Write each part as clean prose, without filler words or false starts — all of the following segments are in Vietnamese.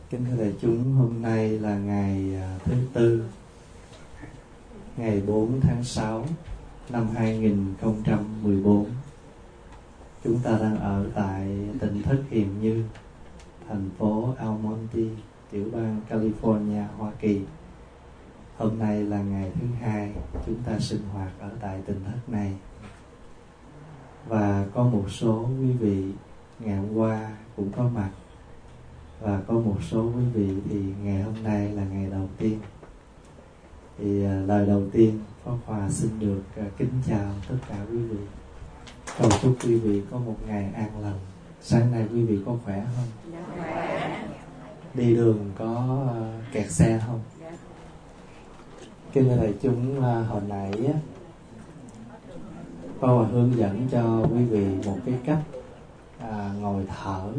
Kính thưa đại chúng, hôm nay là ngày thứ Tư, ngày 4 tháng 6 năm 2014. Chúng ta đang ở tại tỉnh thất Hiền Như, thành phố Almonte, tiểu bang California, Hoa Kỳ. Hôm nay là ngày thứ Hai chúng ta sinh hoạt ở tại tỉnh thất này. Và có một số quý vị ngày hôm qua cũng có mặt, và có một số quý vị thì ngày hôm nay là ngày đầu tiên. Thì lời đầu tiên Pháp Hòa xin được kính chào tất cả quý vị. Cầu chúc quý vị có một ngày an lành. Sáng nay quý vị có khỏe không? Đi đường có kẹt xe không? Kính thưa đại chúng, hồi nãy Pháp Hòa hướng dẫn cho quý vị một cái cách ngồi thở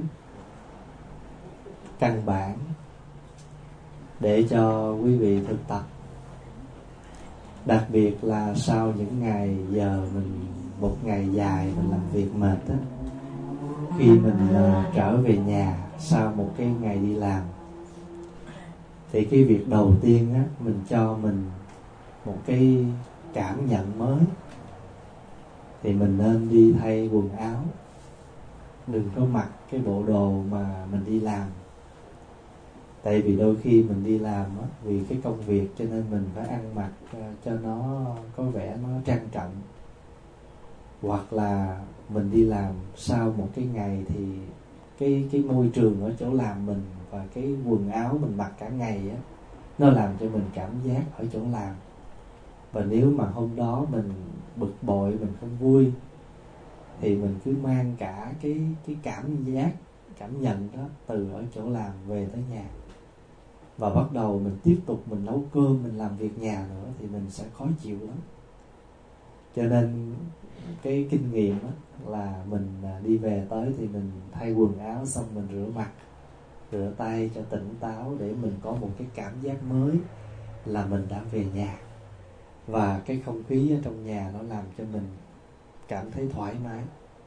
căn bản để cho quý vị thực tập. Đặc biệt là sau những ngày giờ một ngày dài mình làm việc mệt á, khi mình trở về nhà sau một cái ngày đi làm, thì cái việc đầu tiên á, mình cho mình một cái cảm nhận mới, thì mình nên đi thay quần áo. Đừng có mặc cái bộ đồ mà mình đi làm. Tại vì đôi khi mình đi làm á, vì cái công việc cho nên mình phải ăn mặc cho nó có vẻ nó trang trọng. Hoặc là mình đi làm sau một cái ngày thì cái môi trường ở chỗ làm mình và cái quần áo mình mặc cả ngày á, nó làm cho mình cảm giác ở chỗ làm. Và nếu mà hôm đó mình bực bội, mình không vui, thì mình cứ mang cả cái cảm nhận đó từ ở chỗ làm về tới nhà, và bắt đầu mình tiếp tục mình nấu cơm, mình làm việc nhà nữa, thì mình sẽ khó chịu lắm. Cho nên cái kinh nghiệm đó là mình đi về tới thì mình thay quần áo xong mình rửa mặt, rửa tay cho tỉnh táo, để mình có một cái cảm giác mới là mình đã về nhà. Và cái không khí ở trong nhà nó làm cho mình cảm thấy thoải mái.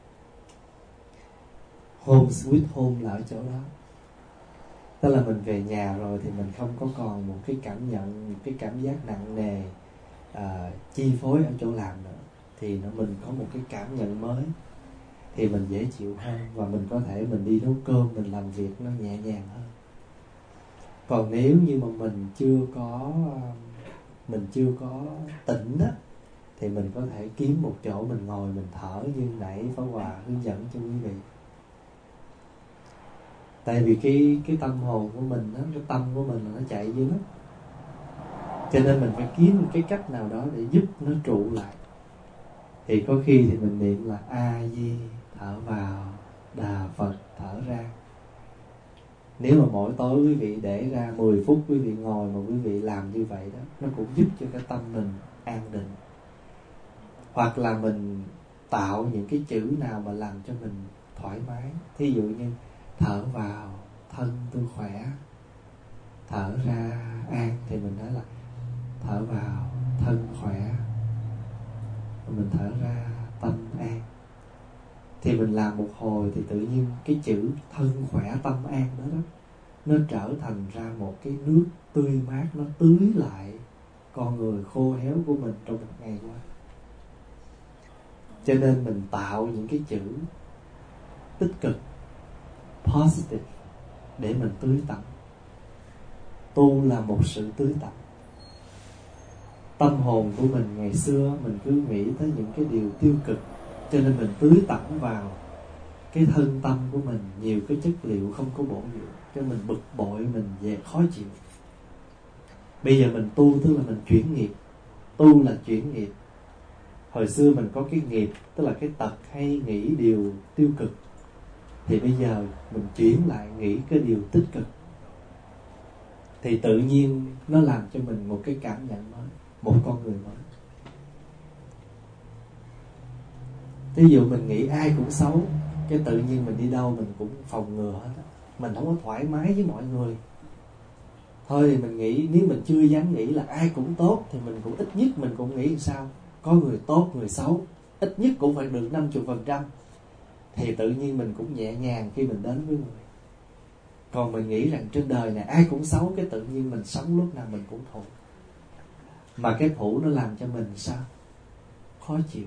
Home sweet home là ở chỗ đó. Tức là mình về nhà rồi thì mình không có còn một cái cảm nhận, một cái cảm giác nặng nề chi phối ở chỗ làm nữa. Thì mình có một cái cảm nhận mới, thì mình dễ chịu hơn, và mình có thể mình đi nấu cơm, mình làm việc nó nhẹ nhàng hơn. Còn nếu như mà mình chưa có tỉnh đó, thì mình có thể kiếm một chỗ mình ngồi mình thở như nãy Pháp Hòa hướng dẫn cho quý vị. Tại vì cái tâm hồn của mình đó, cái tâm của mình là nó chạy dữ lắm. Cho nên mình phải kiếm một cái cách nào đó để giúp nó trụ lại. Thì có khi thì mình niệm là A Di, thở vào, Đà Phật, thở ra. Nếu mà mỗi tối quý vị để ra 10 phút quý vị ngồi mà quý vị làm như vậy đó, nó cũng giúp cho cái tâm mình an định. Hoặc là mình tạo những cái chữ nào mà làm cho mình thoải mái. Thí dụ như thở vào, thân tôi khỏe. Thở ra an, thì mình nói là thở vào, thân khỏe. Mình thở ra, tâm an. Thì mình làm một hồi thì tự nhiên cái chữ thân khỏe tâm an đó nó trở thành ra một cái nước tươi mát, nó tưới lại con người khô héo của mình trong một ngày qua. Cho nên mình tạo những cái chữ tích cực, positive, để mình tưới tẩm. Tu là một sự tưới tẩm. Tâm hồn của mình ngày xưa mình cứ nghĩ tới những cái điều tiêu cực, cho nên mình tưới tẩm vào cái thân tâm của mình nhiều cái chất liệu không có bổ dưỡng, cho mình bực bội, mình về khó chịu. Bây giờ mình tu tức là mình chuyển nghiệp. Tu là chuyển nghiệp. Hồi xưa mình có cái nghiệp, tức là cái tật hay nghĩ điều tiêu cực, thì bây giờ mình chuyển lại nghĩ cái điều tích cực, thì tự nhiên nó làm cho mình một cái cảm nhận mới, một con người mới. Ví dụ mình nghĩ ai cũng xấu, cái tự nhiên mình đi đâu mình cũng phòng ngừa hết á. Mình không có thoải mái với mọi người. Thôi thì mình nghĩ, nếu mình chưa dám nghĩ là ai cũng tốt, thì mình cũng ít nhất mình cũng nghĩ sao có người tốt, người xấu, ít nhất cũng phải được 50%. Thì tự nhiên mình cũng nhẹ nhàng khi mình đến với người. Còn mình nghĩ rằng trên đời này ai cũng xấu, cái tự nhiên mình sống lúc nào mình cũng thụ. Mà cái thụ nó làm cho mình sao? Khó chịu.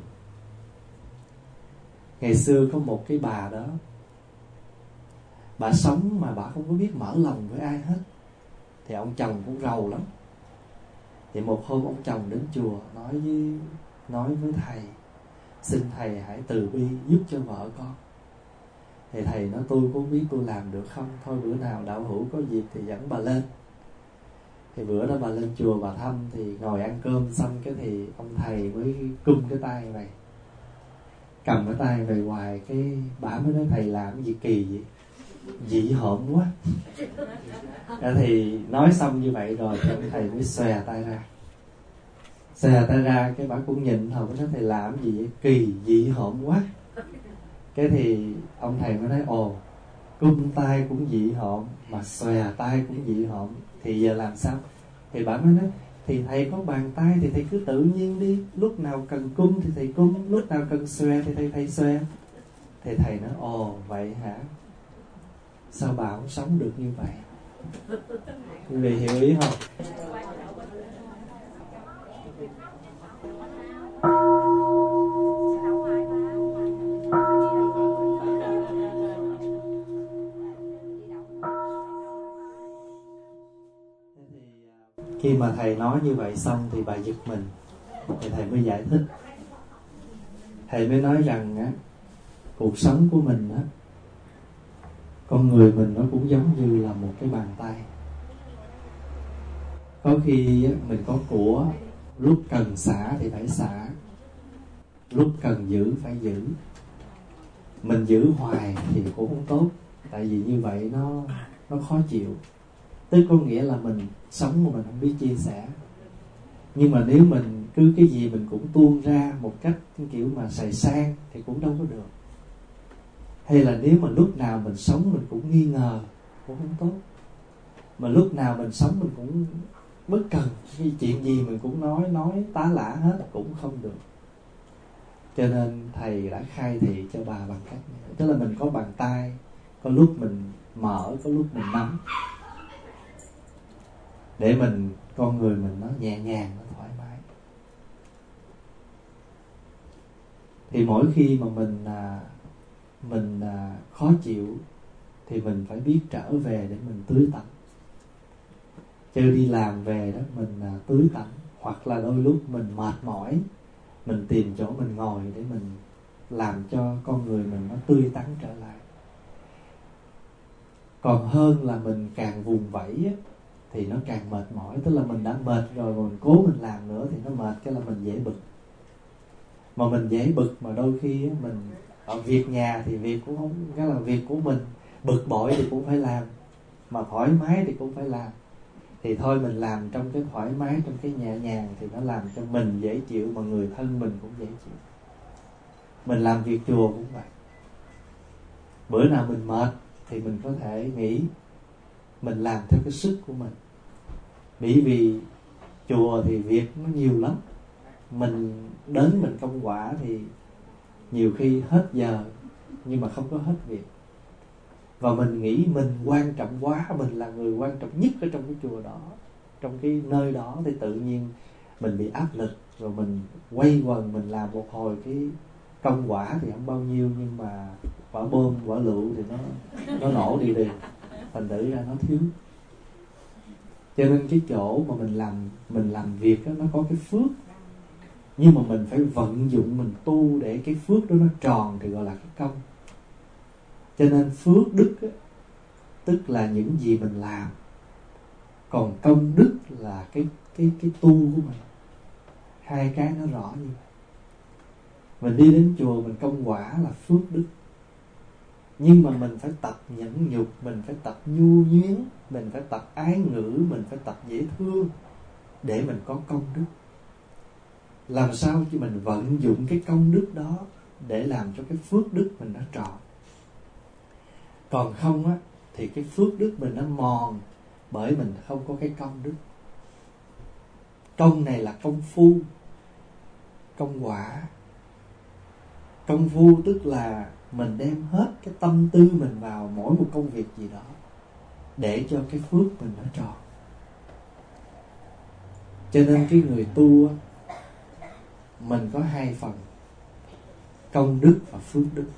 Ngày xưa có một cái bà đó, bà sống mà bà không có biết mở lòng với ai hết. Thì ông chồng cũng rầu lắm. Thì một hôm ông chồng đến chùa nói với thầy: xin thầy hãy từ bi giúp cho vợ con. Thì thầy nói: tôi cũng biết tôi làm được không, thôi bữa nào đạo hữu có dịp thì dẫn bà lên. Thì bữa đó bà lên chùa bà thăm, thì ngồi ăn cơm xong cái thì ông thầy mới cung cái tay này, cầm cái tay về hoài. Cái bà mới nói: thầy làm cái gì kỳ vậy, dị hợm quá. Thì nói xong như vậy rồi thì ông thầy mới xòe tay ra. Xòe tay ra cái bà cũng nhìn thôi, mới nói: thầy làm cái gì vậy, kỳ dị hợm quá. Cái thì ông thầy mới nói: ồ, cung tay cũng dị hợm, mà xòe tay cũng dị hợm, thì giờ làm sao? Thì bà mới nói: thì thầy có bàn tay thì thầy cứ tự nhiên đi, lúc nào cần cung thì thầy cung, lúc nào cần xòe thì thầy xòe. Thì thầy nói: ồ vậy hả, sao bà không sống được như vậy? Quý vị hiểu ý không? Khi mà thầy nói như vậy xong thì bà giật mình. Thì thầy mới giải thích. Thầy mới nói rằng á, cuộc sống của mình á, con người mình nó cũng giống như là một cái bàn tay. Có khi á, mình có của, lúc cần xả thì phải xả, lúc cần giữ phải giữ. Mình giữ hoài thì cũng không tốt, tại vì như vậy nó khó chịu. Tức có nghĩa là mình sống mà mình không biết chia sẻ. Nhưng mà nếu mình cứ cái gì mình cũng tuôn ra một cách kiểu mà xài sang thì cũng đâu có được. Hay là nếu mà lúc nào mình sống mình cũng nghi ngờ cũng không tốt. Mà lúc nào mình sống mình cũng bất cần, cái chuyện gì mình cũng nói tá lả hết cũng không được. Cho nên thầy đã khai thị cho bà bằng cách này. Tức là mình có bàn tay, có lúc mình mở, có lúc mình nắm, để mình, con người mình nó nhẹ nhàng, nó thoải mái. Thì mỗi khi mà mình khó chịu thì mình phải biết trở về để mình tưới tắm. Chứ đi làm về đó mình tưới tắm, hoặc là đôi lúc mình mệt mỏi, mình tìm chỗ mình ngồi để mình làm cho con người mình nó tươi tắn trở lại. Còn hơn là mình càng vùng vẫy á, thì nó càng mệt mỏi. Tức là mình đã mệt rồi mà mình cố mình làm nữa thì nó mệt, cái là mình dễ bực. Mà mình dễ bực mà đôi khi á, mình ở việc nhà thì việc cũng không, cái là việc của mình, bực bội thì cũng phải làm, mà thoải mái thì cũng phải làm. Thì thôi mình làm trong cái thoải mái, trong cái nhẹ nhàng thì nó làm cho mình dễ chịu, mà người thân mình cũng dễ chịu. Mình làm việc chùa cũng vậy. Bữa nào mình mệt thì mình có thể nghỉ, mình làm theo cái sức của mình. Bởi vì chùa thì việc nó nhiều lắm. Mình đến mình công quả thì nhiều khi hết giờ nhưng mà không có hết việc. Và mình nghĩ mình quan trọng quá, mình là người quan trọng nhất ở trong cái chùa đó, trong cái nơi đó, thì tự nhiên mình bị áp lực. Rồi mình quay quần, mình làm một hồi cái công quả thì không bao nhiêu, nhưng mà quả bom, quả lựu thì nó nổ đi liền. Thành thử ra nó thiếu. Cho nên cái chỗ mà mình làm việc đó, nó có cái phước, nhưng mà mình phải vận dụng, mình tu để cái phước đó nó tròn thì gọi là cái công. Cho nên phước đức á, tức là những gì mình làm. Còn công đức là cái tu của mình. Hai cái nó rõ như vậy. Mình đi đến chùa mình công quả là phước đức, nhưng mà mình phải tập nhẫn nhục, mình phải tập nhu nhuyến, mình phải tập ái ngữ, mình phải tập dễ thương để mình có công đức. Làm sao cho mình vận dụng cái công đức đó để làm cho cái phước đức mình nó tròn. Còn không á, thì cái phước đức mình nó mòn, bởi mình không có cái công đức. Công này là công phu, công quả. Công phu tức là mình đem hết cái tâm tư mình vào mỗi một công việc gì đó. để cho cái phước mình nó tròn. Cho nên cái người tu mình có hai phần: công đức và phước đức.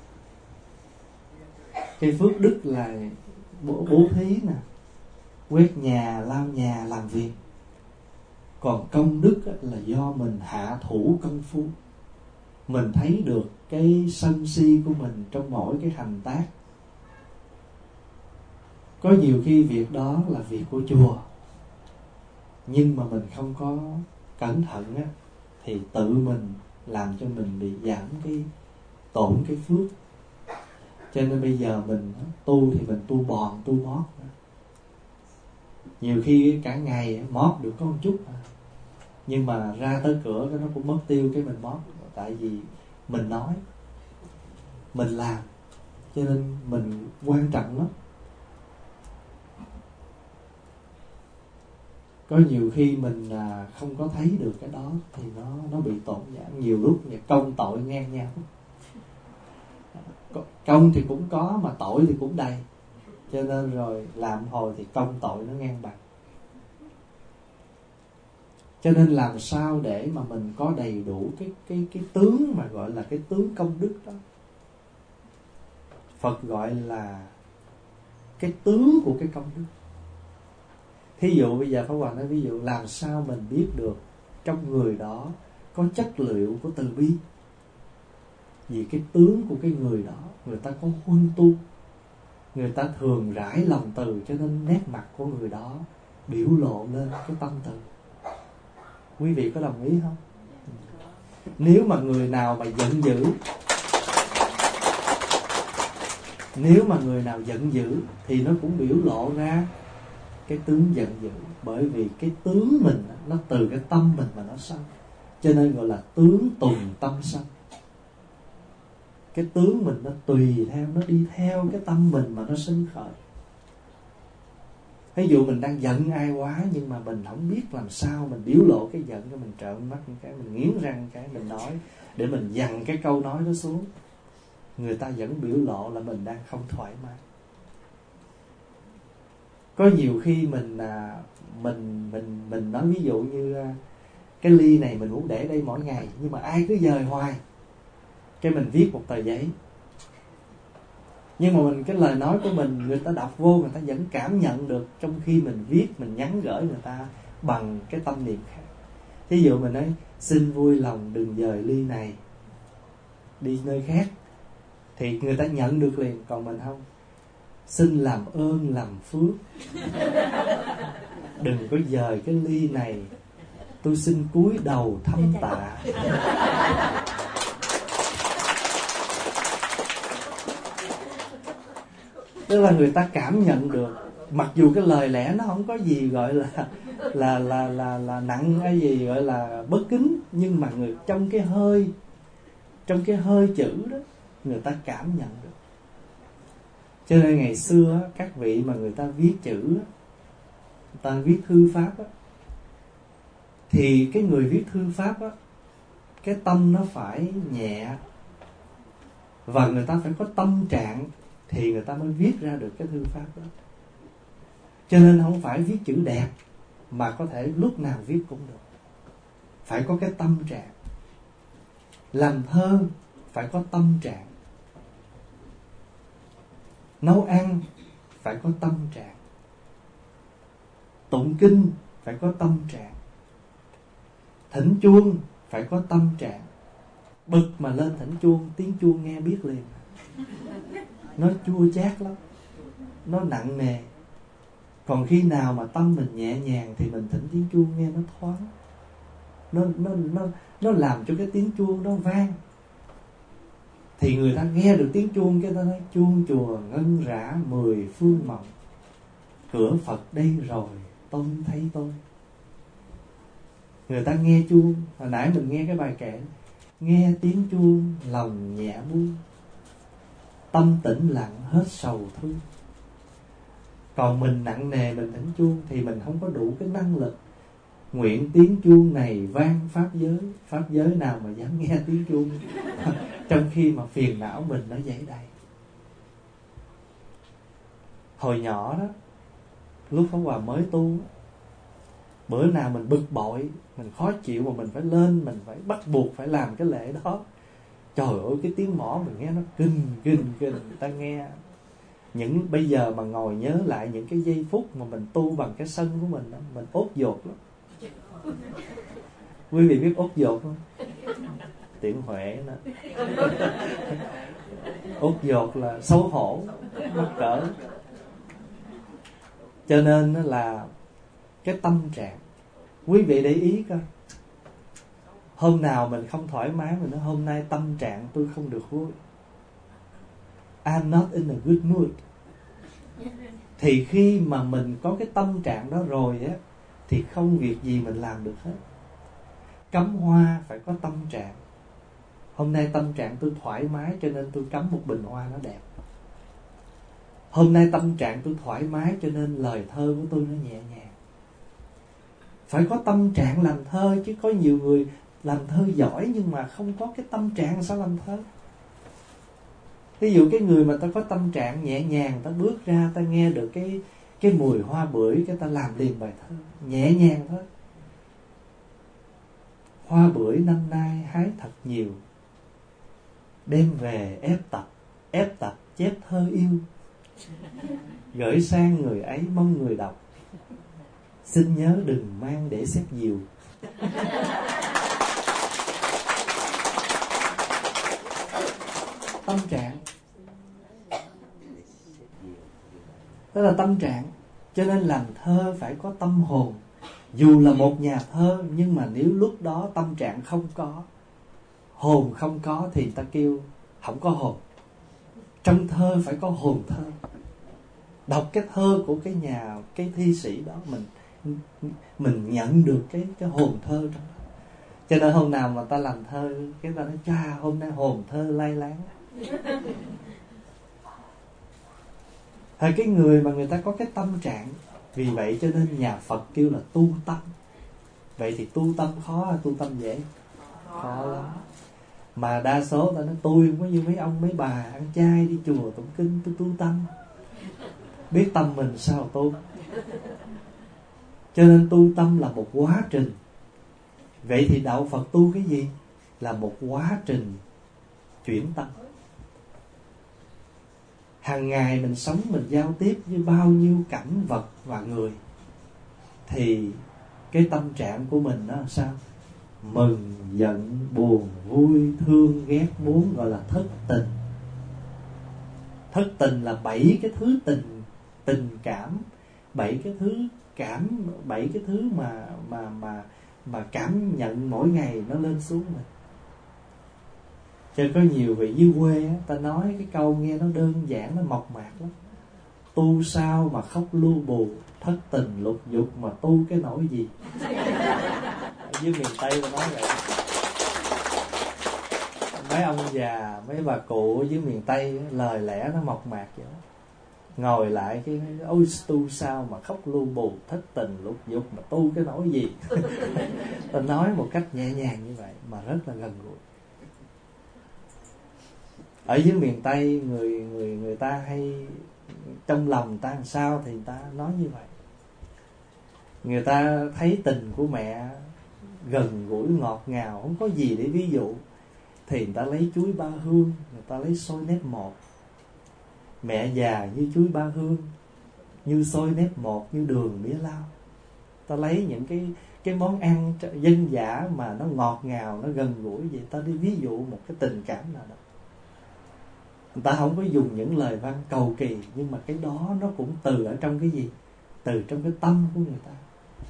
Cái phước đức là bố thí nè, quét nhà, lau nhà, làm việc. Còn công đức là do mình hạ thủ công phu. Mình thấy được cái sân si của mình trong mỗi cái hành tác. Có nhiều khi việc đó là việc của chùa, nhưng mà mình không có cẩn thận á, thì tự mình làm cho mình bị giảm cái tổn cái phước. Cho nên bây giờ mình tu thì mình tu bòn, tu mót. Nhiều khi cả ngày mót được có một chút, nhưng mà ra tới cửa nó cũng mất tiêu cái mình mót. Tại vì mình nói, mình làm, cho nên mình quan trọng lắm. Có nhiều khi mình không có thấy được cái đó thì nó bị tổn giảm. Nhiều lúc công tội ngang nhau. Công thì cũng có mà tội thì cũng đầy. Cho nên rồi làm hồi thì công tội nó ngang bằng. Cho nên làm sao để mà mình có đầy đủ cái tướng mà gọi là cái tướng công đức đó. Phật gọi là cái tướng của cái công đức. Thí dụ bây giờ Pháp Hòa nói ví dụ, làm sao mình biết được trong người đó có chất liệu của từ bi? Vì cái tướng của cái người đó, người ta có huân tu, người ta thường rải lòng từ, cho nên nét mặt của người đó biểu lộ lên cái tâm từ. Quý vị có đồng ý không? Nếu mà người nào mà giận dữ, nếu mà người nào giận dữ thì nó cũng biểu lộ ra cái tướng giận dữ. Bởi vì cái tướng mình nó từ cái tâm mình mà nó sanh, cho nên gọi là tướng tùy tâm sanh. Cái tướng mình nó tùy theo, nó đi theo cái tâm mình mà nó sinh khởi. Ví dụ mình đang giận ai quá, nhưng mà mình không biết làm sao mình biểu lộ cái giận, cho mình trợn mắt cái, mình nghiến răng cái, mình nói để mình dằn cái câu nói đó xuống. Người ta vẫn biểu lộ là mình đang không thoải mái. Có nhiều khi mình nói ví dụ như cái ly này mình muốn để đây mỗi ngày, nhưng mà ai cứ dời hoài, cái mình viết một tờ giấy. Nhưng mà cái lời nói của mình, người ta đọc vô, người ta vẫn cảm nhận được, trong khi mình viết, mình nhắn gửi người ta bằng cái tâm niệm khác. Thí dụ mình nói xin vui lòng đừng dời ly này đi nơi khác, thì người ta nhận được liền. Còn mình không, xin làm ơn làm phước đừng có dời cái ly này, tôi xin cúi đầu thăm tạ. Tức là người ta cảm nhận được, mặc dù cái lời lẽ nó không có gì gọi là nặng hay gì gọi là bất kính, nhưng mà trong cái hơi chữ đó người ta cảm nhận được. Cho nên ngày xưa các vị mà người ta viết chữ, người ta viết thư pháp á, thì cái người viết thư pháp á, cái tâm nó phải nhẹ, và người ta phải có tâm trạng thì người ta mới viết ra được cái thư pháp đó. Cho nên không phải viết chữ đẹp mà có thể lúc nào viết cũng được. Phải có cái tâm trạng. Làm thơ phải có tâm trạng. Nấu ăn phải có tâm trạng. Tụng kinh phải có tâm trạng. Thỉnh chuông phải có tâm trạng. Bực mà lên thỉnh chuông, tiếng chuông nghe biết liền. Nó chua chát lắm, nó nặng nề. Còn khi nào mà tâm mình nhẹ nhàng thì mình thỉnh tiếng chuông nghe nó thoáng. Nó làm cho cái tiếng chuông nó vang. Thì người ta nghe được tiếng chuông, cái ta nói chuông chùa ngân rã 10 phương mộng, cửa Phật đây rồi tôn thấy tôi. Người ta nghe chuông, hồi nãy mình nghe cái bài kệ, nghe tiếng chuông lòng nhẹ buông, tâm tĩnh lặng hết sầu thương. Còn mình nặng nề mình thỉnh chuông thì mình không có đủ cái năng lực. Nguyện tiếng chuông này vang pháp giới. Pháp giới nào mà dám nghe tiếng chuông trong khi mà phiền não mình nó dấy đầy. Hồi nhỏ đó Lúc Pháp Hòa mới tu, bữa nào mình bực bội, mình khó chịu mà mình phải lên, mình phải bắt buộc phải làm cái lễ đó. Trời ơi, cái tiếng mõ mình nghe nó kinh, người ta nghe. Bây giờ mà ngồi nhớ lại những cái giây phút mà mình tu bằng cái sân của mình ốt dột lắm. Quý vị biết ốt dột không? Tiện Huệ nữa. Ốt dột là xấu hổ, mắc cỡ. Cho nên là cái tâm trạng, quý vị để ý coi, hôm nào mình không thoải mái, mình nói hôm nay tâm trạng tôi không được vui, I'm not in a good mood, thì khi mà mình có cái tâm trạng đó rồi á, thì không việc gì mình làm được hết. Cắm hoa phải có tâm trạng. Hôm nay tâm trạng tôi thoải mái cho nên tôi cắm một bình hoa nó đẹp. Hôm nay tâm trạng tôi thoải mái cho nên lời thơ của tôi nó nhẹ nhàng. Phải có tâm trạng làm thơ, chứ có nhiều người làm thơ giỏi nhưng mà không có cái tâm trạng sao làm thơ. Ví dụ cái người mà ta có tâm trạng nhẹ nhàng, ta bước ra ta nghe được cái mùi hoa bưởi, cái ta làm liền bài thơ nhẹ nhàng thôi. Hoa bưởi năm nay hái thật nhiều, đem về ép tập chép thơ yêu, gửi sang người ấy mong người đọc, xin nhớ đừng mang để xếp diều. Tâm trạng, đó là tâm trạng. Cho nên làm thơ phải có tâm hồn. Dù là một nhà thơ, nhưng mà nếu lúc đó tâm trạng không có, hồn không có, thì ta kêu không có hồn. Trong thơ phải có hồn thơ. Đọc cái thơ của cái thi sĩ đó, mình nhận được cái hồn thơ trong đó. Cho nên hôm nào mà ta làm thơ, cái ta nói cha hôm nay hồn thơ lai láng. Hay cái người mà người ta có cái tâm trạng. Vì vậy cho nên nhà Phật kêu là tu tâm. Vậy thì tu tâm khó hay tu tâm dễ? Khó lắm. Mà đa số ta nói tôi không có như mấy ông mấy bà ăn chay đi chùa tụng kinh, tôi tu tâm. Biết tâm mình sao tu. Cho nên tu tâm là một quá trình. Vậy thì đạo Phật tu cái gì? Là một quá trình chuyển tâm. Hàng ngày mình sống, mình giao tiếp với bao nhiêu cảnh vật và người, thì cái tâm trạng của mình nó sao? Mừng, giận, buồn, vui, thương, ghét, muốn, gọi là thất tình. Thất tình là 7 cái thứ tình cảm, 7 cái thứ mà cảm nhận mỗi ngày nó lên xuống mình. Cho có nhiều vị dưới quê á, ta nói cái câu nghe nó đơn giản, nó mộc mạc lắm. Tu sao mà khóc lu bù, thất tình lục dục mà tu cái nỗi gì. Ở dưới miền Tây ta nói vậy. Mấy ông già, mấy bà cụ ở dưới miền Tây, lời lẽ nó mộc mạc vậy đó. Ngồi lại cái ôi tu sao mà khóc lu bù, thất tình lục dục mà tu cái nỗi gì. Ta nói một cách nhẹ nhàng như vậy mà rất là gần gũi. Ở dưới miền Tây người ta hay trong lòng ta làm sao thì người ta nói như vậy. Người ta thấy tình của mẹ gần gũi ngọt ngào, không có gì để ví dụ, thì người ta lấy chuối ba hương, người ta lấy xôi nếp một. Mẹ già như chuối ba hương, như xôi nếp một, như đường mía lau. Ta lấy những cái món ăn dân dã mà nó ngọt ngào, nó gần gũi vậy, ta đi ví dụ một cái tình cảm nào đó. Người ta không có dùng những lời văn cầu kỳ, nhưng mà cái đó nó cũng từ ở trong cái gì? Từ trong cái tâm của người ta.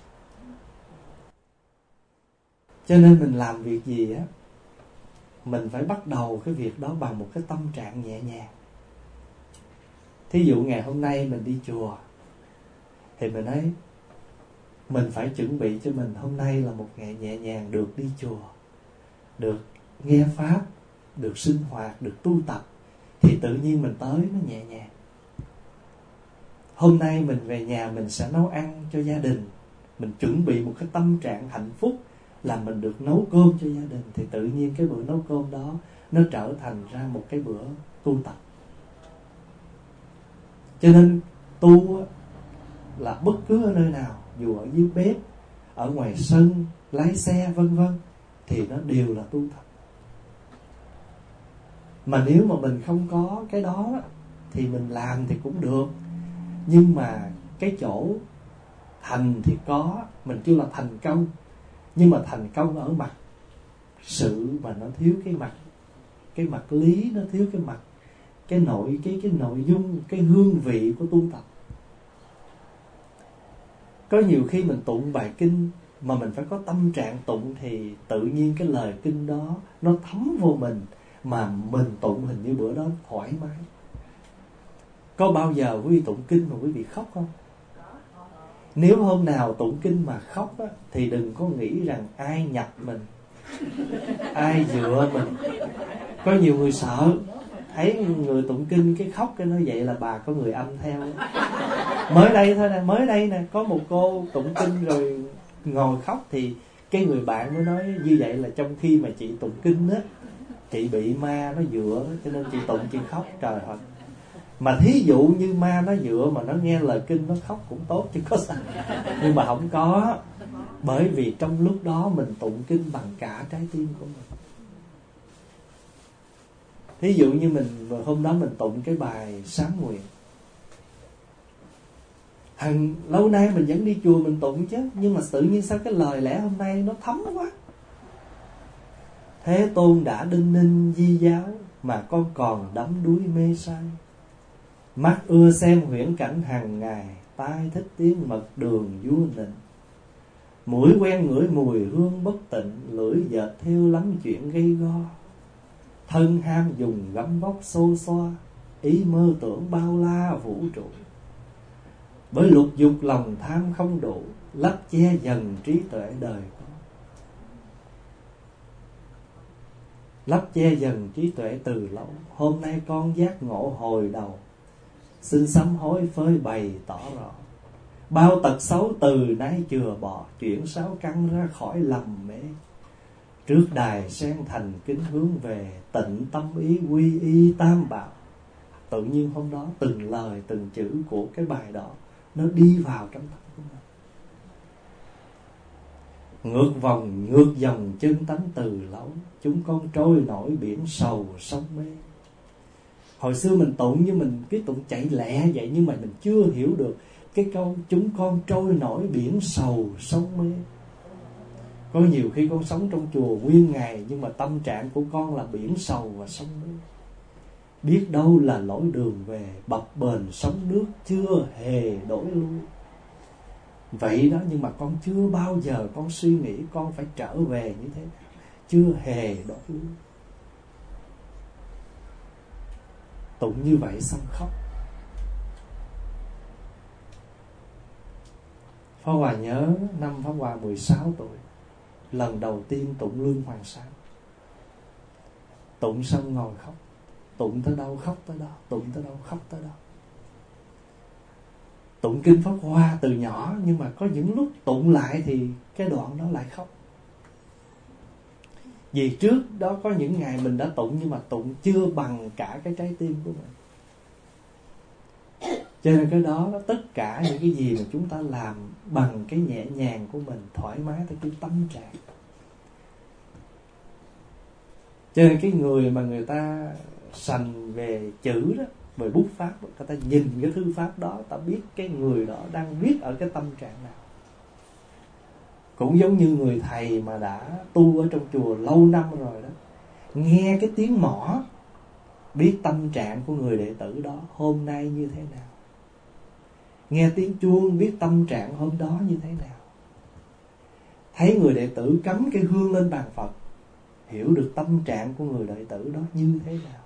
Cho nên mình làm việc gì á, mình phải bắt đầu cái việc đó bằng một cái tâm trạng nhẹ nhàng. Thí dụ ngày hôm nay mình đi chùa, thì mình thấy mình phải chuẩn bị cho mình hôm nay là một ngày nhẹ nhàng, được đi chùa, được nghe pháp, được sinh hoạt, được tu tập, thì tự nhiên mình tới nó nhẹ nhàng. Hôm nay mình về nhà mình sẽ nấu ăn cho gia đình, mình chuẩn bị một cái tâm trạng hạnh phúc là mình được nấu cơm cho gia đình, thì tự nhiên cái bữa nấu cơm đó nó trở thành ra một cái bữa tu tập. Cho nên tu là bất cứ ở nơi nào, dù ở dưới bếp, ở ngoài sân, lái xe vân vân, thì nó đều là tu tập. Mà nếu mà mình không có cái đó thì mình làm thì cũng được, nhưng mà cái chỗ thành thì có, mình kêu là thành công, nhưng mà thành công ở mặt sự mà nó thiếu cái mặt lý, nó thiếu cái mặt cái nội dung, cái hương vị của tu tập. Có nhiều khi mình tụng bài kinh mà mình phải có tâm trạng tụng thì tự nhiên cái lời kinh đó nó thấm vô mình, mà mình tụng hình như bữa đó thoải mái. Có bao giờ quý vị tụng kinh mà quý vị khóc không? Nếu hôm nào tụng kinh mà khóc á, thì đừng có nghĩ rằng ai nhập mình, ai dựa mình. Có nhiều người sợ, thấy người tụng kinh cái khóc cái nói vậy là bà có người âm theo. Mới đây thôi nè, mới đây nè, có một cô tụng kinh rồi ngồi khóc, thì cái người bạn mới nói như vậy là trong khi mà chị tụng kinh á, chị bị ma nó dựa, cho nên chị tụng chị khóc. Trời ơi, mà thí dụ như ma nó dựa mà nó nghe lời kinh nó khóc cũng tốt chứ có sao. Nhưng mà không có, bởi vì trong lúc đó mình tụng kinh bằng cả trái tim của mình. Thí dụ như mình hôm đó mình tụng cái bài sám nguyện, lâu nay mình vẫn đi chùa mình tụng chứ, nhưng mà tự nhiên sao cái lời lẽ hôm nay nó thấm quá. Thế Tôn đã đinh ninh di giáo, mà con còn đắm đuối mê say. Mắt ưa xem huyễn cảnh hàng ngày, tai thích tiếng mật đường vua nịnh. Mũi quen ngửi mùi hương bất tịnh, lưỡi dệt theo lắm chuyện gây go. Thân ham dùng gấm vóc xô xoa, ý mơ tưởng bao la vũ trụ. Bởi lục dục lòng tham không đủ, lấp che dần trí tuệ đời con. Lấp che dần trí tuệ từ lâu, hôm nay con giác ngộ hồi đầu. Xin sám hối phơi bày tỏ rõ, bao tật xấu từ nay chừa bỏ, chuyển sáu căn ra khỏi lầm mê. Trước đài sen thành kính hướng về, tịnh tâm ý quy y tam bảo. Tự nhiên hôm đó từng lời từng chữ của cái bài đó nó đi vào trong tâm của mình. Ngược dòng chân tánh từ lâu, chúng con trôi nổi biển sầu sông mê. Hồi xưa mình tụng như mình cái tụng chạy lẹ vậy, nhưng mà mình chưa hiểu được cái câu chúng con trôi nổi biển sầu sông mê. Có nhiều khi con sống trong chùa nguyên ngày, nhưng mà tâm trạng của con là biển sầu và sông mê. Biết đâu là lối đường về, bập bềnh sóng nước chưa hề đổi lui. Vậy đó, nhưng mà con chưa bao giờ con suy nghĩ con phải trở về như thế nào, chưa hề đổi lui. Tụng như vậy xong khóc. Pháp Hòa nhớ năm Pháp Hòa 16 tuổi, lần đầu tiên tụng Lương Hoàng Sa. Tụng xong ngồi khóc. Tụng tới đâu khóc tới đó, tụng tới đâu khóc tới đó. Tụng kinh Pháp Hoa từ nhỏ, nhưng mà có những lúc tụng lại thì cái đoạn đó lại khóc. Vì trước đó có những ngày mình đã tụng, nhưng mà tụng chưa bằng cả cái trái tim của mình. Cho nên cái đó tất cả những cái gì mà chúng ta làm bằng cái nhẹ nhàng của mình, thoải mái theo cái tâm trạng. Cho nên cái người mà người ta sành về chữ đó, về bút pháp đó, người ta nhìn cái thư pháp đó, ta biết cái người đó đang viết ở cái tâm trạng nào. Cũng giống như người thầy mà đã tu ở trong chùa lâu năm rồi đó, nghe cái tiếng mõ, biết tâm trạng của người đệ tử đó hôm nay như thế nào. Nghe tiếng chuông, biết tâm trạng hôm đó như thế nào. Thấy người đệ tử cắm cái hương lên bàn Phật, hiểu được tâm trạng của người đệ tử đó như thế nào.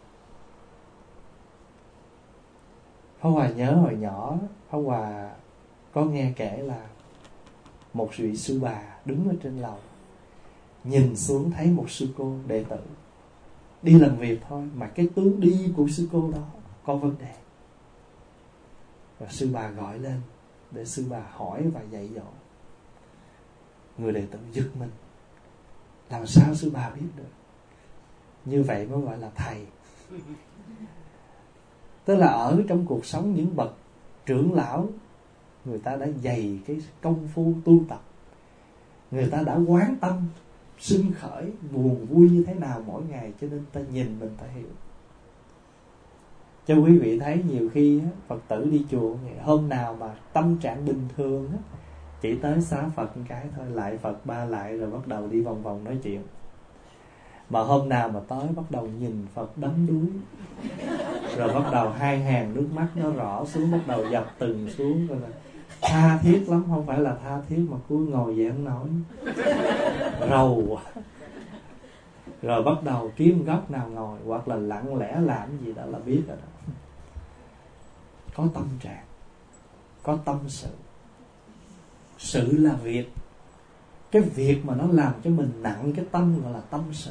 Pháp Hòa nhớ hồi nhỏ, Pháp Hòa có nghe kể là một vị sư bà đứng ở trên lầu, nhìn xuống thấy một sư cô đệ tử đi làm việc thôi, mà cái tướng đi của sư cô đó có vấn đề. Và sư bà gọi lên để sư bà hỏi và dạy dỗ. Người đệ tử giật mình, làm sao sư bà biết được? Như vậy mới gọi là thầy. Tức là ở trong cuộc sống những bậc trưởng lão người ta đã dày cái công phu tu tập, người ta đã quán tâm sinh khởi buồn vui như thế nào mỗi ngày, cho nên ta nhìn mình ta hiểu. Cho quý vị thấy nhiều khi Phật tử đi chùa, hôm nào mà tâm trạng bình thường chỉ tới xá Phật một cái thôi, lại Phật ba lại rồi bắt đầu đi vòng vòng nói chuyện. Mà hôm nào mà tới bắt đầu nhìn Phật đắm đuối, rồi bắt đầu hai hàng nước mắt nó rõ xuống, bắt đầu dập từng xuống, rồi là tha thiết lắm, không phải là tha thiết mà cuối ngồi dậy không nói, rầu quá. Rồi bắt đầu kiếm góc nào ngồi, hoặc là lặng lẽ làm gì đó là biết rồi đó. Có tâm trạng, có tâm sự. Sự là việc. Cái việc mà nó làm cho mình nặng cái tâm gọi là tâm sự.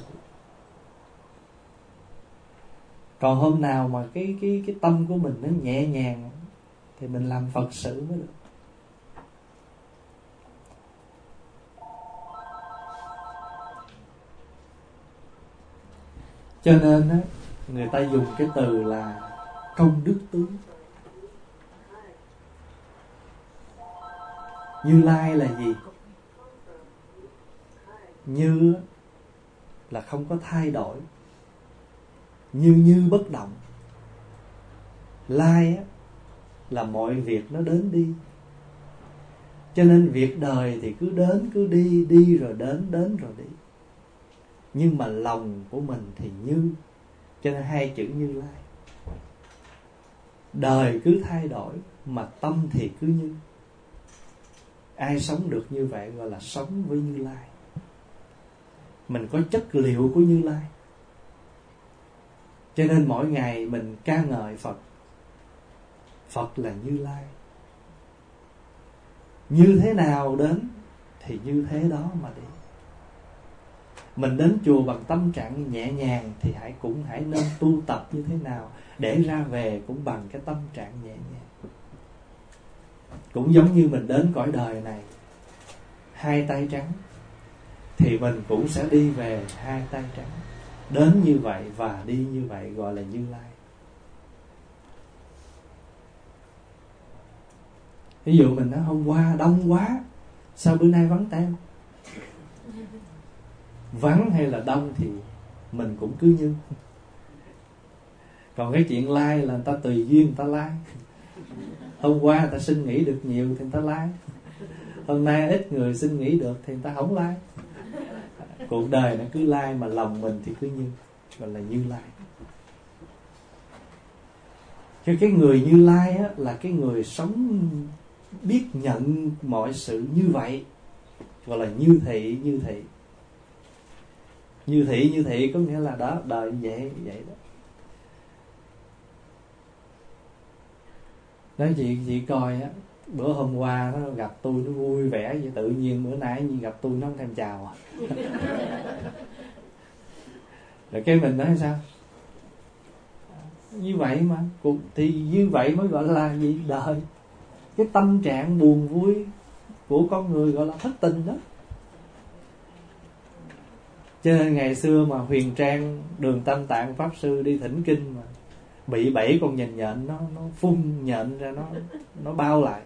Còn hôm nào mà cái tâm của mình nó nhẹ nhàng thì mình làm Phật sự mới được. Cho nên á, người ta dùng cái từ là công đức tướng. Như Lai là gì? Như là không có thay đổi, như bất động. Lai á, là mọi việc nó đến đi. Cho nên việc đời thì cứ đến cứ đi, đi rồi đến, đến rồi đi. Nhưng mà lòng của mình thì như. Cho nên hai chữ Như Lai. Đời cứ thay đổi mà tâm thì cứ như. Ai sống được như vậy gọi là sống với Như Lai. Mình có chất liệu của Như Lai. Cho nên mỗi ngày mình ca ngợi Phật. Phật là Như Lai. Như thế nào đến thì như thế đó mà đi. Mình đến chùa bằng tâm trạng nhẹ nhàng thì hãy nên tu tập như thế nào để ra về cũng bằng cái tâm trạng nhẹ nhàng. Cũng giống như mình đến cõi đời này hai tay trắng thì mình cũng sẽ đi về hai tay trắng. Đến như vậy và đi như vậy gọi là Như Lai. Ví dụ mình nói hôm qua đông quá, sao bữa nay vắng tem? Vắng hay là đông thì mình cũng cứ như. Còn cái chuyện lai là người ta tùy duyên người ta lai. Hôm qua người ta xin nghỉ được nhiều thì người ta lai. Hôm nay ít người xin nghỉ được thì người ta không lai. Cuộc đời nó cứ lai mà lòng mình thì cứ như. Gọi là Như Lai. Cho cái người Như Lai á, là cái người sống biết nhận mọi sự như vậy. Gọi là như thị, như thị. Như thị, như thị có nghĩa là đó, đời vậy, vậy đó. Nói chị coi á, bữa hôm qua nó gặp tôi nó vui vẻ vậy, tự nhiên bữa nay như gặp tôi nó không thèm chào à. Rồi cái mình nói sao? Như vậy mà, thì như vậy mới gọi là gì? Đời. Cái tâm trạng buồn vui của con người gọi là thất tình đó. Cho nên ngày xưa mà Huyền Trang Đường Tam Tạng Pháp Sư đi thỉnh kinh mà bị 7 con nhện nó phun nhện ra, nó bao lại.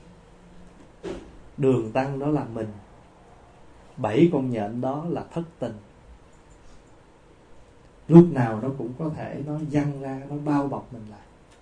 Đường Tăng đó là mình, 7 con nhện đó là thất tình. Lúc nào nó cũng có thể nó văng ra, nó bao bọc mình lại.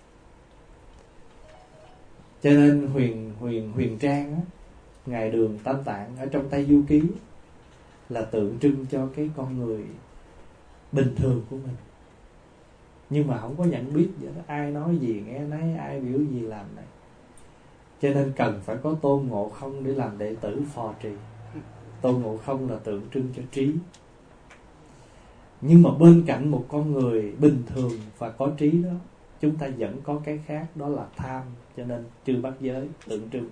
Cho nên Huyền Trang á, ngài Đường Tam Tạng ở trong Tây Du Ký là tượng trưng cho cái con người bình thường của mình, nhưng mà không có nhận biết gì đó, ai nói gì nghe nấy, ai biểu gì làm này. Cho nên cần phải có Tôn Ngộ Không để làm đệ tử phò trì. Tôn Ngộ Không là tượng trưng cho trí. Nhưng mà bên cạnh một con người bình thường và có trí đó, chúng ta vẫn có cái khác, đó là tham. Cho nên chư bát giới tượng trưng.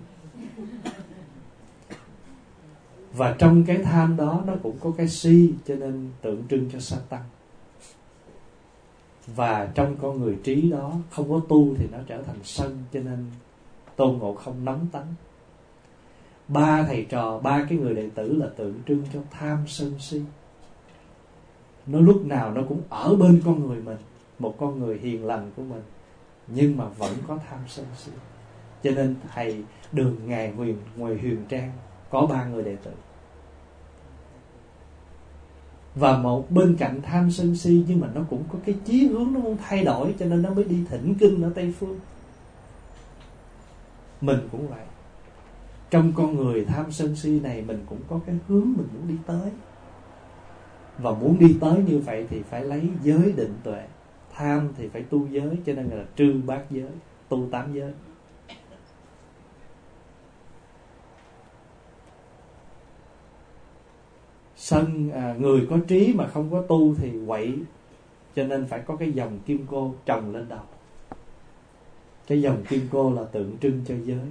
Và trong cái tham đó nó cũng có cái si, cho nên tượng trưng cho Satan. Và trong con người trí đó không có tu thì nó trở thành sân, cho nên Tôn Ngộ Không nóng tánh. 3 thầy trò, 3 cái người đệ tử là tượng trưng cho tham sân si. Nó lúc nào nó cũng ở bên con người mình, một con người hiền lành của mình, nhưng mà vẫn có tham sân si. Cho nên thầy Đường Ngài ngoài Huyền Trang có 3 người đệ tử. Và một bên cạnh tham sân si, nhưng mà nó cũng có cái chí hướng nó muốn thay đổi, cho nên nó mới đi thỉnh kinh ở Tây Phương. Mình cũng vậy. Trong con người tham sân si này, mình cũng có cái hướng mình muốn đi tới. Và muốn đi tới như vậy thì phải lấy giới định tuệ. Tham thì phải tu giới, cho nên là trư bát giới, tu 8 giới. Người có trí mà không có tu thì quậy, cho nên phải có cái dòng kim cô trồng lên đầu. Cái dòng kim cô là tượng trưng cho giới.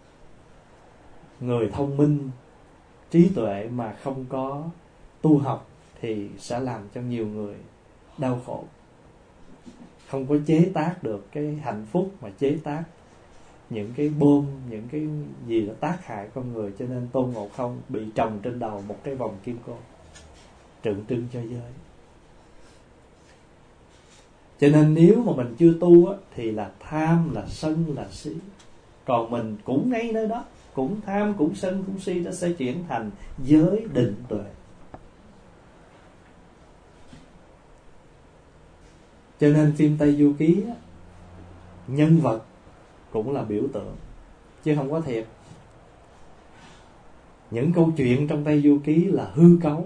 Người thông minh, trí tuệ mà không có tu học thì sẽ làm cho nhiều người đau khổ. Không có chế tác được cái hạnh phúc, mà chế tác những cái bom, những cái gì nó tác hại con người. Cho nên Tôn Ngộ Không bị trồng trên đầu một cái vòng kim cô, tượng trưng cho giới. Cho nên nếu mà mình chưa tu á, thì là tham, là sân, là si. Còn mình cũng ngay nơi đó, cũng tham, cũng sân, cũng si, nó sẽ chuyển thành giới định tuệ. Cho nên phim Tây Du Ký á, nhân vật cũng là biểu tượng, chứ không có thiệt. Những câu chuyện trong Tây Du Ký là hư cấu,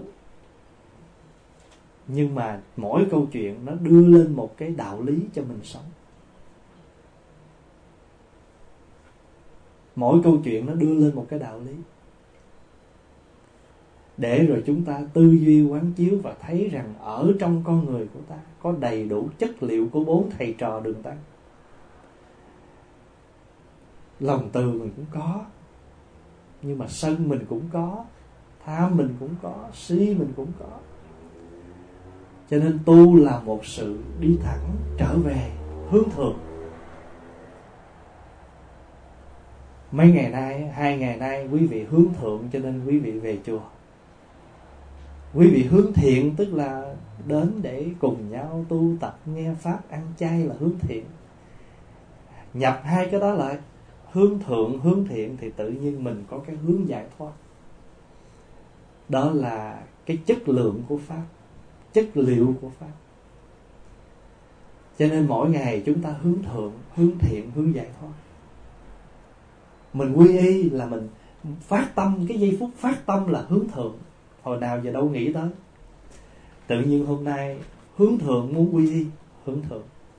nhưng mà mỗi câu chuyện nó đưa lên một cái đạo lý cho mình sống. Mỗi câu chuyện nó đưa lên một cái đạo lý, để rồi chúng ta tư duy quán chiếu và thấy rằng ở trong con người của ta có đầy đủ chất liệu của 4 thầy trò đường tăng. Lòng từ mình cũng có, nhưng mà sân mình cũng có, tham mình cũng có, si mình cũng có. Cho nên tu là một sự đi thẳng trở về hướng thượng. Mấy ngày nay, 2 ngày nay quý vị hướng thượng, cho nên quý vị về chùa. Quý vị hướng thiện tức là đến để cùng nhau tu tập, nghe pháp, ăn chay là hướng thiện. Nhập hai cái đó lại, hướng thượng, hướng thiện, thì tự nhiên mình có cái hướng giải thoát. Đó là cái chất lượng của pháp, chất liệu của pháp. Cho nên mỗi ngày chúng ta hướng thượng, hướng thiện, hướng giải thoát. Mình quy y là mình phát tâm, cái giây phút phát tâm là hướng thượng. Hồi nào giờ đâu nghĩ tới. Tự nhiên hôm nay hướng thượng, muốn quy y, hướng thượng.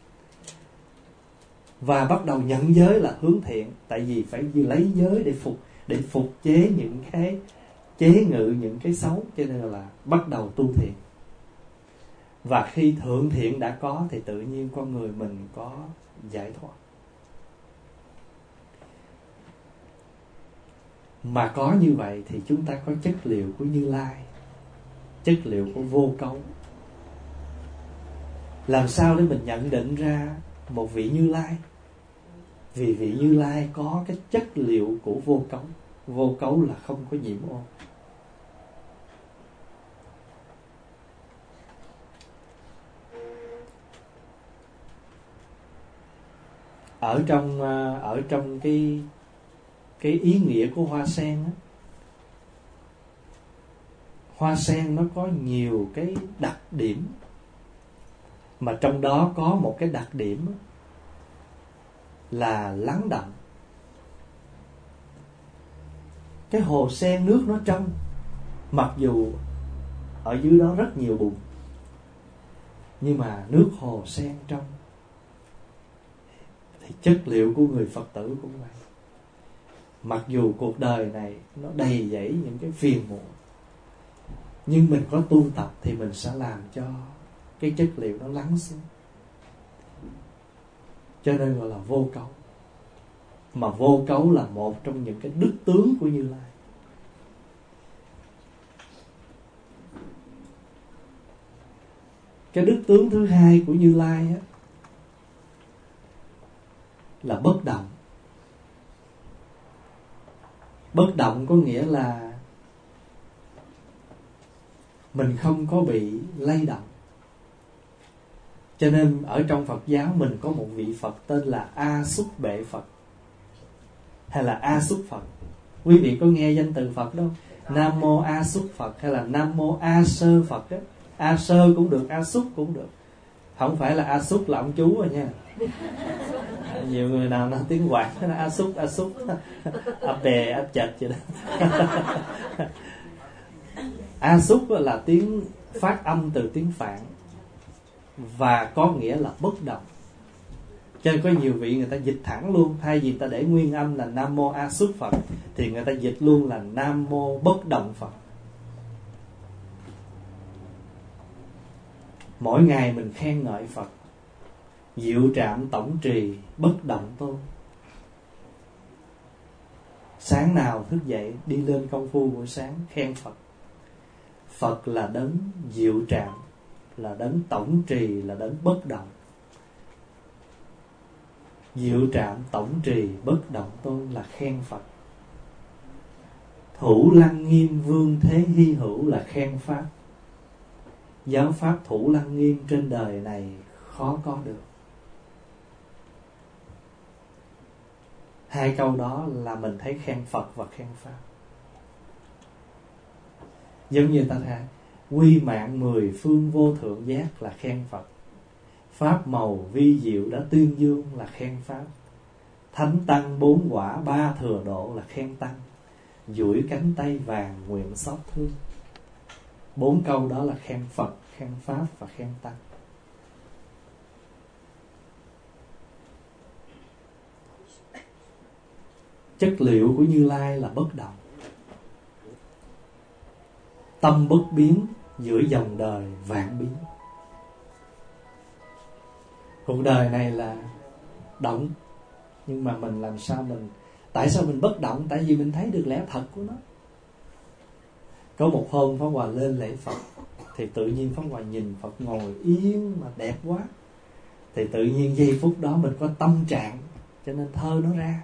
Và bắt đầu nhận giới là hướng thiện. Tại vì phải lấy giới để phục chế những cái chế ngự những cái xấu. Cho nên là bắt đầu tu thiện. Và khi thượng thiện đã có thì tự nhiên con người mình có giải thoát. Mà có như vậy thì chúng ta có chất liệu của Như Lai, chất liệu của vô cấu. Làm sao để mình nhận định ra một vị Như Lai? Vì vị Như Lai có cái chất liệu của vô cấu. Vô cấu là không có nhiễm ô. Ở trong cái ý nghĩa của hoa sen á, hoa sen nó có nhiều cái đặc điểm, mà trong đó có một cái đặc điểm là lắng đọng. Cái hồ sen nước nó trong, mặc dù ở dưới đó rất nhiều bùn, nhưng mà nước hồ sen trong. Thì chất liệu của người Phật tử cũng vậy. Mặc dù cuộc đời này nó đầy dẫy những cái phiền muộn, nhưng mình có tu tập thì mình sẽ làm cho cái chất liệu nó lắng xuống. Cho nên gọi là vô cấu. Mà vô cấu là một trong những cái đức tướng của Như Lai. Cái đức tướng thứ hai của Như Lai á, là bất động. Bất động có nghĩa là mình không có bị lay động. Cho nên ở trong Phật giáo mình có một vị Phật tên là A Xúc Bệ Phật. hay là A Xúc Phật? Quý vị có nghe danh từ Phật đâu? Nam Mô A Xúc Phật hay là Nam Mô A Sơ Phật đó. A Sơ cũng được, A Xúc cũng được. Không phải là A Xúc là ông chú rồi nha. Nhiều người nào nói tiếng Quảng nó A Xúc, A Xúc, A Bè, A Chật vậy đó. A Xúc là tiếng phát âm từ tiếng Phạn và có nghĩa là bất động. Cho nên có nhiều vị người ta dịch thẳng luôn, thay vì ta để nguyên âm là Nam Mô A Xúc Phật thì người ta dịch luôn là Nam Mô Bất Động Phật. Mỗi ngày mình khen ngợi Phật, diệu trạm tổng trì bất động tôn. Sáng nào thức dậy đi lên công phu buổi sáng khen Phật. Phật là đấng diệu trạm, là đấng tổng trì, là đấng bất động. Diệu trạm tổng trì bất động tôn là khen Phật. Thủ lăng nghiêm vương thế hy hữu là khen Pháp. Giáo pháp thủ lăng nghiêm trên đời này khó có được. Hai câu đó là mình thấy khen Phật và khen Pháp. Giống như ta thấy quy mạng 10 phương vô thượng giác là khen Phật. Pháp màu vi diệu đã tuyên dương là khen Pháp. Thánh tăng 4 quả 3 thừa độ là khen Tăng. Duỗi cánh tay vàng nguyện xót thương. 4 câu đó là khen Phật, khen Pháp và khen Tăng. Chất liệu của Như Lai là bất động. Tâm bất biến giữa dòng đời vạn biến. Cuộc đời này là động, nhưng mà mình làm sao mình... Tại sao mình bất động? Tại vì mình thấy được lẽ thật của nó. Có một hôm Pháp Hòa lên lễ Phật, thì tự nhiên Pháp Hòa nhìn Phật ngồi yên mà đẹp quá. Thì tự nhiên giây phút đó mình có tâm trạng, cho nên thơ nó ra.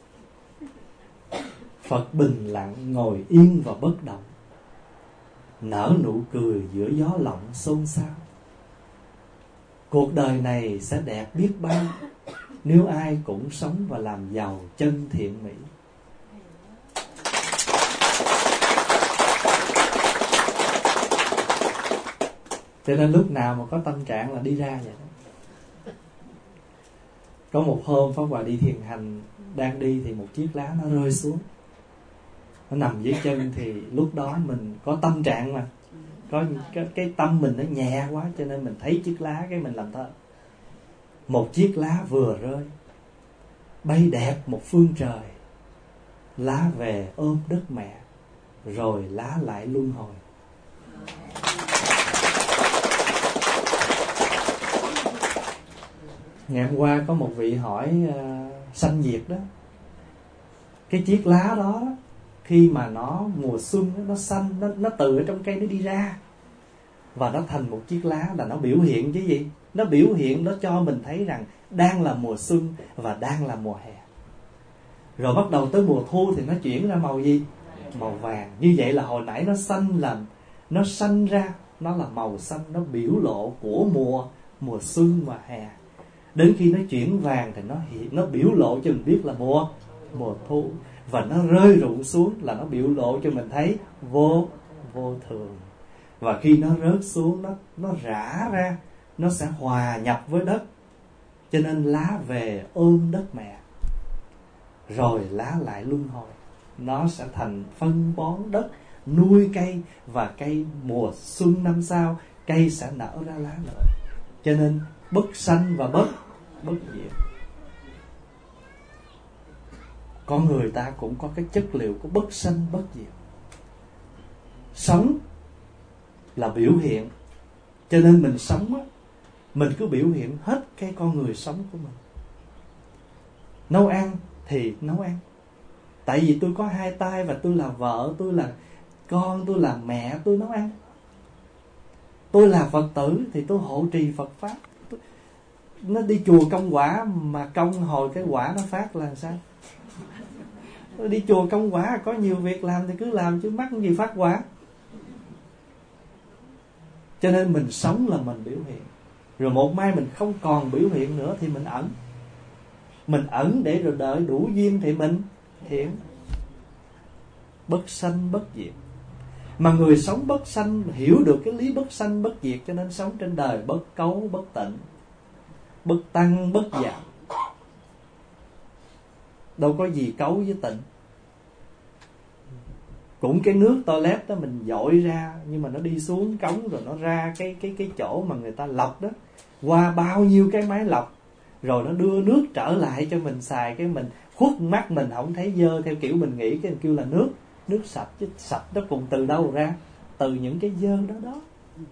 Phật bình lặng ngồi yên và bất động, nở nụ cười giữa gió lộng xôn xao. Cuộc đời này sẽ đẹp biết bao nếu ai cũng sống và làm giàu chân thiện mỹ. Cho nên lúc nào mà có tâm trạng là đi ra vậy đó. Có một hôm Pháp Hòa đi thiền hành, đang đi thì một chiếc lá nó rơi xuống, nó nằm dưới chân. Thì lúc đó mình có tâm trạng mà, có cái tâm mình nó nhẹ quá, cho nên mình thấy chiếc lá cái mình làm thơ. Một chiếc lá vừa rơi, bay đẹp một phương trời, lá về ôm đất mẹ, rồi lá lại luân hồi. Ngày hôm qua có một vị hỏi sanh diệt đó. Cái chiếc lá đó khi mà nó mùa xuân nó xanh, nó từ ở trong cây nó đi ra và nó thành một chiếc lá, là nó biểu hiện chứ gì? Nó biểu hiện, nó cho mình thấy rằng đang là mùa xuân và đang là mùa hè. Rồi bắt đầu tới mùa thu thì nó chuyển ra màu gì? Màu vàng. Như vậy là hồi nãy nó xanh, là nó xanh ra, nó là màu xanh, nó biểu lộ của mùa xuân và hè. Đến khi nó chuyển vàng thì nó biểu lộ cho mình biết là mùa thu. Và nó rơi rụng xuống là nó biểu lộ cho mình thấy vô thường. Và khi nó rớt xuống, nó rã ra, nó sẽ hòa nhập với đất. Cho nên lá về ôm đất mẹ, rồi lá lại luân hồi. Nó sẽ thành phân bón đất, nuôi cây, và cây mùa xuân năm sau cây sẽ nở ra lá nữa. Cho nên bất sanh và bất diệt. Con người ta cũng có cái chất liệu của bất sanh bất diệt. Sống là biểu hiện, cho nên mình sống á, mình cứ biểu hiện hết cái con người sống của mình. Nấu ăn thì nấu ăn, tại vì tôi có hai tay và tôi là vợ, tôi là con, tôi là mẹ, tôi nấu ăn. Tôi là Phật tử thì tôi hộ trì Phật Pháp. Nó đi chùa công quả mà công hồi cái quả nó phát là sao? Đi chùa công quả có nhiều việc làm thì cứ làm, chứ mắc gì phát quả. Cho nên mình sống là mình biểu hiện. Rồi một mai mình không còn biểu hiện nữa thì mình ẩn. Mình ẩn để rồi đợi đủ duyên thì mình Hiểu. Bất sanh bất diệt. Mà người sống bất sanh hiểu được cái lý bất sanh bất diệt, cho nên sống trên đời bất cấu bất tịnh, bất tăng bất giảm. Đâu có gì cấu với tịnh. Cũng cái nước toilet đó mình dội ra, nhưng mà nó đi xuống cống rồi nó ra cái chỗ mà người ta lọc đó, qua bao nhiêu cái máy lọc, rồi nó đưa nước trở lại cho mình xài. Cái mình khuất mắt mình không thấy dơ, theo kiểu mình nghĩ cái kêu là nước sạch, chứ sạch nó cùng từ đâu ra? Từ những cái dơ đó.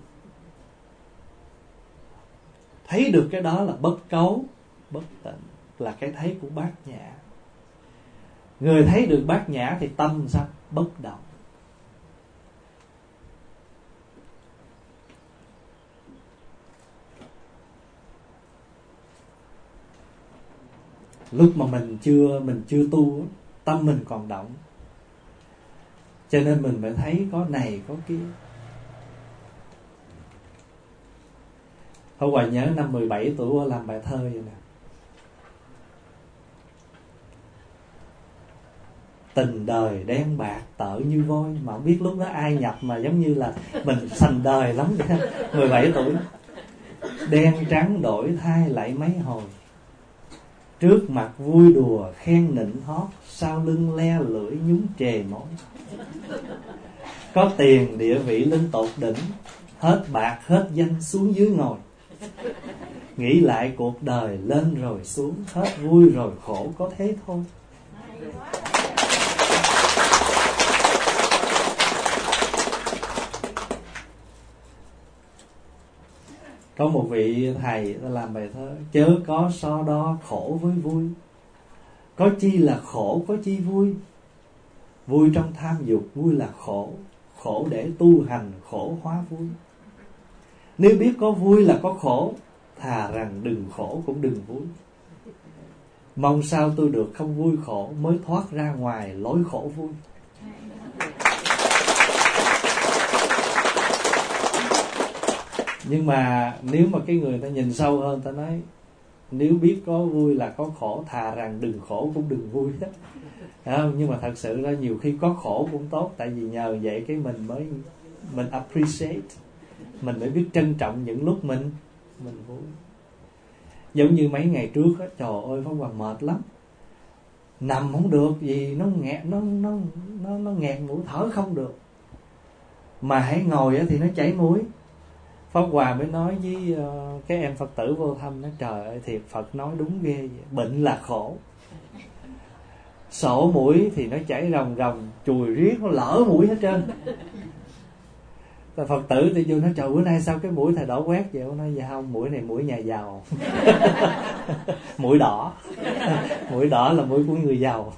Thấy được cái đó là bất cấu bất tịnh, là cái thấy của Bát Nhã. Người thấy được Bát Nhã thì tâm sao? Bất động. Lúc mà mình chưa tu, tâm mình còn động, cho nên mình phải thấy có này có kia. Hôm qua nhớ năm 17 tuổi qua làm bài thơ vậy nè. Tình đời đen bạc tợ như voi. Mà không biết lúc đó ai nhập mà giống như là mình sành đời lắm. 17 tuổi. Đen trắng đổi thay lại mấy hồi. Trước mặt vui đùa khen nịnh hót, sau lưng le lưỡi nhúng trề mối. Có tiền địa vị lên tột đỉnh, hết bạc hết danh xuống dưới ngồi. Nghĩ lại cuộc đời lên rồi xuống, hết vui rồi khổ có thế thôi. Có một vị thầy ta làm bài thơ: chớ có so đo khổ với vui, có chi là khổ có chi vui. Vui trong tham dục, vui là khổ, khổ để tu hành, khổ hóa vui. Nếu biết có vui là có khổ, thà rằng đừng khổ cũng đừng vui. Mong sao tôi được không vui khổ, mới thoát ra ngoài lối khổ vui. Nhưng mà nếu mà cái người ta nhìn sâu hơn, ta nói nếu biết có vui là có khổ, thà rằng đừng khổ cũng đừng vui đó. Nhưng mà thật sự ra nhiều khi có khổ cũng tốt, tại vì nhờ vậy cái mình appreciate, mình mới biết trân trọng những lúc mình vui. Giống như mấy ngày trước á, trời ơi Pháp Hòa mệt lắm, nằm không được vì nó nghẹt, nó nghẹt mũi, thở không được. Mà hãy ngồi á thì nó chảy mũi. Pháp Hòa mới nói với cái em Phật tử vô thăm, nói trời ơi thiệt Phật nói đúng ghê vậy. Bệnh là khổ. Sổ mũi thì nó chảy ròng ròng, chùi riết nó lỡ mũi hết trơn. Phật tử thì vô nói trời bữa nay sao cái mũi thầy đỏ quét vậy? Nói dạ không, mũi này mũi nhà giàu. Mũi đỏ. Mũi đỏ là mũi của người giàu.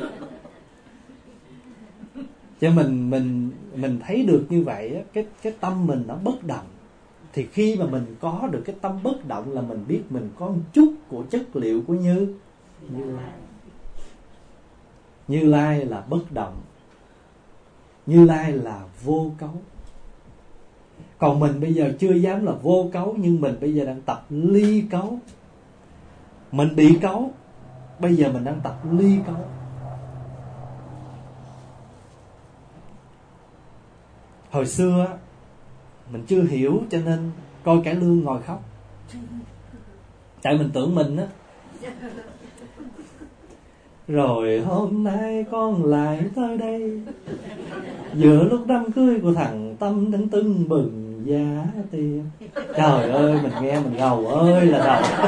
Cho mình thấy được như vậy á, cái tâm mình nó bất động. Thì khi mà mình có được cái tâm bất động là mình biết mình có một chút của chất liệu của Như Lai. Như Lai là bất động, Như Lai là vô cấu. Còn mình bây giờ chưa dám là vô cấu, nhưng mình bây giờ đang tập ly cấu. Mình bị cấu, bây giờ mình đang tập ly cấu. Hồi xưa mình chưa hiểu cho nên coi cải lương ngồi khóc. Tại mình tưởng mình á. Rồi hôm nay con lại tới đây, giữa lúc đám cưới của thằng Tâm đang tưng bừng giá tiền. Trời ơi, mình nghe mình gầu ơi là gầu.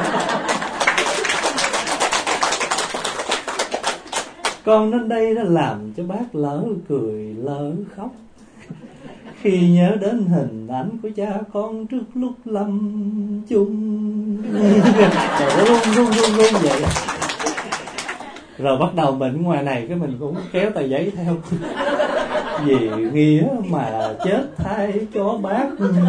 Con đến đây đã làm cho bác lỡ cười lỡ khóc, khi nhớ đến hình ảnh của cha con trước lúc lâm chung. Rồi nó run vậy. Rồi bắt đầu mình ngoài này cái mình cũng kéo tờ giấy theo. Vì nghĩa mà chết thay cho bác.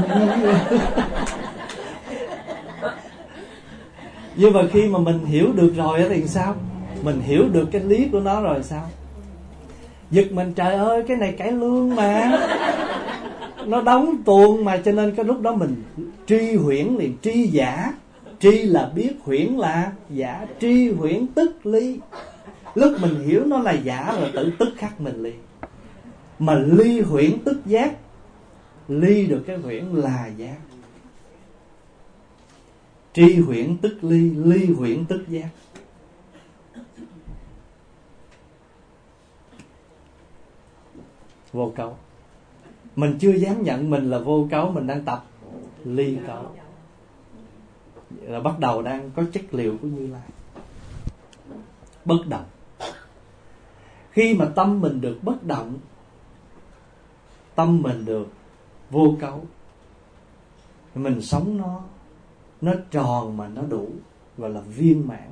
Nhưng mà khi mà mình hiểu được rồi thì sao? Mình hiểu được cái lý của nó rồi sao? Giật mình trời ơi, cái này cải lương mà, nó đóng tuồng mà. Cho nên cái lúc đó mình tri huyễn liền, tri giả. Tri là biết, huyễn là giả. Tri huyễn tức ly. Lúc mình hiểu nó là giả rồi tự tức khắc mình ly. Mà ly huyễn tức giác, ly được cái huyễn là giác. Tri huyễn tức ly, ly huyễn tức giác. Vô cấu. Mình chưa dám nhận mình là vô cấu, mình đang tập ly cấu. Là bắt đầu đang có chất liệu của Như Lai. Bất động. Khi mà tâm mình được bất động, tâm mình được vô cấu, mình sống nó tròn mà nó đủ, gọi là viên mãn.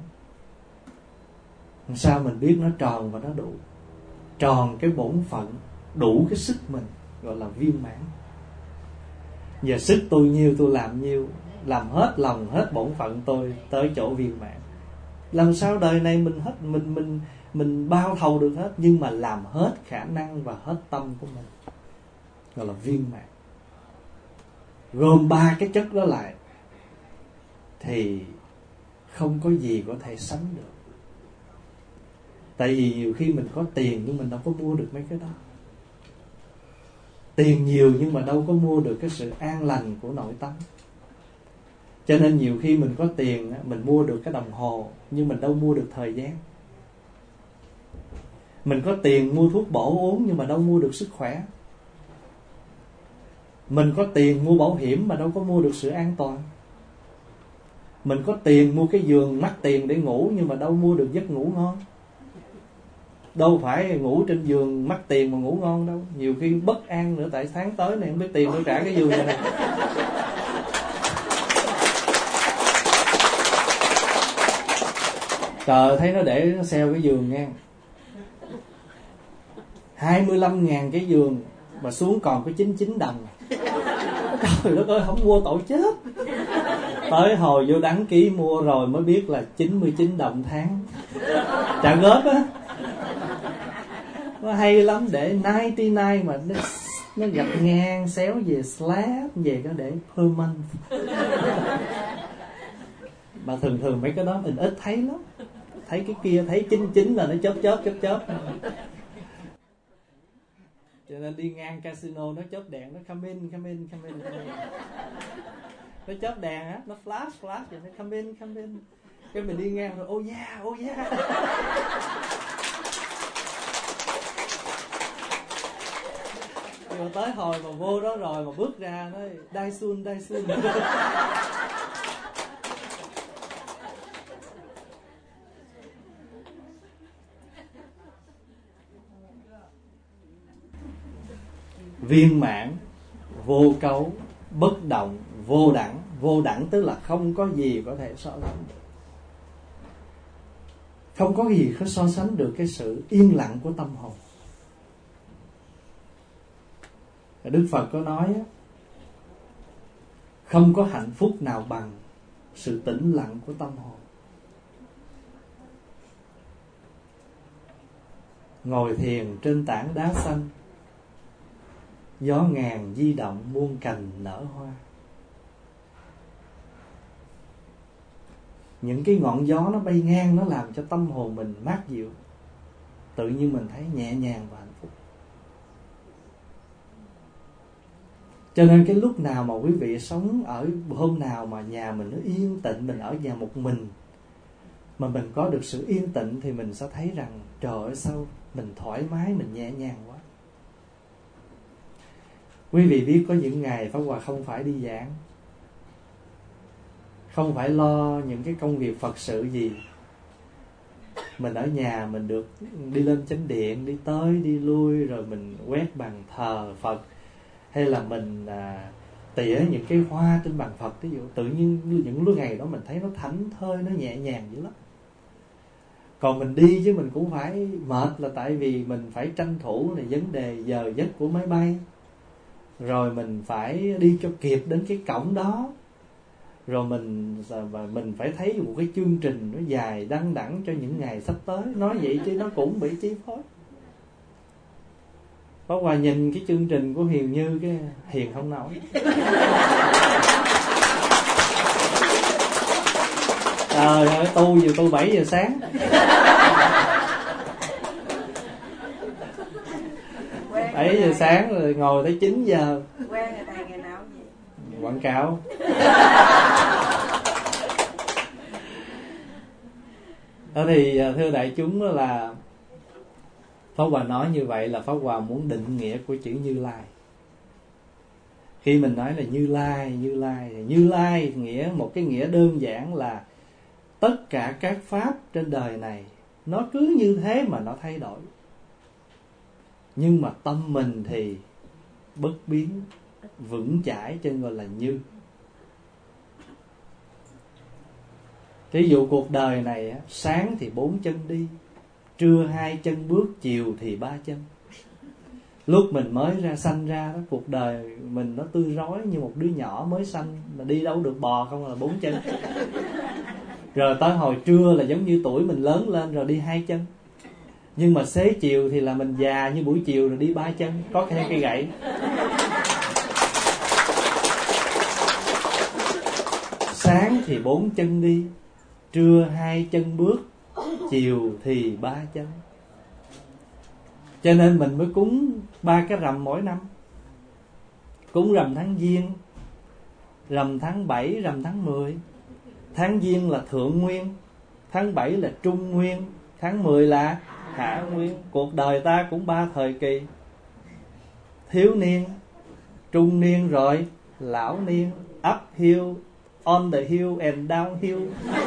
Sao mình biết nó tròn và nó đủ? Tròn cái bổn phận, đủ cái sức mình, gọi là viên mãn. Giờ sức tôi nhiêu tôi làm nhiêu, làm hết lòng hết bổn phận tôi tới chỗ viên mãn. Làm sao đời này mình hết mình bao thầu được hết, nhưng mà làm hết khả năng và hết tâm của mình, gọi là viên mãn. Gồm ba cái chất đó lại thì không có gì có thể sánh được. Tại vì nhiều khi mình có tiền nhưng mình đâu có mua được mấy cái đó. Tiền nhiều nhưng mà đâu có mua được cái sự an lành của nội tâm. Cho nên nhiều khi mình có tiền, mình mua được cái đồng hồ, nhưng mình đâu mua được thời gian. Mình có tiền mua thuốc bổ uống, nhưng mà đâu mua được sức khỏe. Mình có tiền mua bảo hiểm mà đâu có mua được sự an toàn. Mình có tiền mua cái giường mắc tiền để ngủ, nhưng mà đâu mua được giấc ngủ ngon. Đâu phải ngủ trên giường mắc tiền mà ngủ ngon đâu. Nhiều khi bất an nữa, tại tháng tới này không biết tiền tôi trả cái giường này nè. Trời, thấy nó để nó sale cái giường nha, 25.000 cái giường mà xuống còn có 99 đồng. Trời đất ơi, không mua tội chết. Tới hồi vô đăng ký mua rồi mới biết là 99 đồng tháng, trả góp á. Nó hay lắm, để 99 mà nó gạch ngang xéo về slab về, nó để per month. Mà thường mấy cái đó mình ít thấy lắm. Thấy cái kia, thấy 99 là nó chớp. Cho nên đi ngang casino nó chớp đèn, nó come in. Nó chớp đèn á, nó flash rồi nó come in. Cái mình đi ngang rồi oh yeah. Rồi tới hồi mà vô đó rồi mà bước ra nói Dai Sun. Viên mãn, vô cấu, bất động, vô đẳng. Vô đẳng tức là không có gì có thể so sánh được. Không có gì có so sánh được cái sự yên lặng của tâm hồn. Đức Phật có nói không có hạnh phúc nào bằng sự tĩnh lặng của tâm hồn. Ngồi thiền trên tảng đá xanh, gió ngàn di động muôn cành nở hoa. Những cái ngọn gió nó bay ngang, nó làm cho tâm hồn mình mát dịu. Tự nhiên mình thấy nhẹ nhàng và hạnh phúc. Cho nên cái lúc nào mà quý vị sống ở hôm nào mà nhà mình nó yên tĩnh, mình ở nhà một mình mà mình có được sự yên tĩnh, thì mình sẽ thấy rằng trời ơi sao mình thoải mái, mình nhẹ nhàng quá. Quý vị biết có những ngày Pháp Hòa không phải đi giảng, không phải lo những cái công việc Phật sự gì. Mình ở nhà mình được đi lên chánh điện, đi tới đi lui, rồi mình quét bàn thờ Phật, hay là mình tỉa những cái hoa trên bàn Phật. Ví dụ tự nhiên những lúc ngày đó mình thấy nó thảnh thơi, nó nhẹ nhàng dữ lắm. Còn mình đi chứ mình cũng phải mệt, là tại vì mình phải tranh thủ này vấn đề giờ giấc của máy bay, rồi mình phải đi cho kịp đến cái cổng đó, rồi mình phải thấy một cái chương trình nó dài đăng đẳng cho những ngày sắp tới. Nói vậy chứ nó cũng bị chi phối. Pháp Hòa nhìn cái chương trình của Hiền Như, cái Hiền không nổi. Trời ơi, tu 7 giờ sáng. 7 giờ sáng rồi ngồi tới 9 giờ. Quen người thầy ngày nào vậy? Quảng cáo. Đó thì thưa đại chúng là Pháp Hòa nói như vậy là Pháp Hòa muốn định nghĩa của chữ Như Lai. Khi mình nói là Như Lai, Như Lai nghĩa một cái nghĩa đơn giản là tất cả các pháp trên đời này nó cứ như thế mà nó thay đổi, nhưng mà tâm mình thì bất biến, vững chãi, cho nên gọi là Như. Thí dụ cuộc đời này sáng thì 4 chân đi, trưa 2 chân bước, chiều thì 3 chân. Lúc mình mới sanh ra đó, cuộc đời mình nó tươi rói như một đứa nhỏ mới sanh, mà đi đâu được, bò không là 4 chân. Rồi tới hồi trưa là giống như tuổi mình lớn lên rồi đi 2 chân. Nhưng mà xế chiều thì là mình già như buổi chiều rồi đi 3 chân, có thêm cây gậy. Sáng thì 4 chân đi, trưa 2 chân bước, chiều thì 3 chân. Cho nên mình mới cúng 3 cái rằm mỗi năm. Cúng rằm tháng Giêng, rằm tháng 7, rằm tháng 10. Tháng Giêng là Thượng Nguyên, tháng 7 là Trung Nguyên, tháng 10 là Hạ Nguyên. Cuộc đời ta cũng 3 thời kỳ: thiếu niên, trung niên, rồi lão niên. Uphill, on the hill and downhill.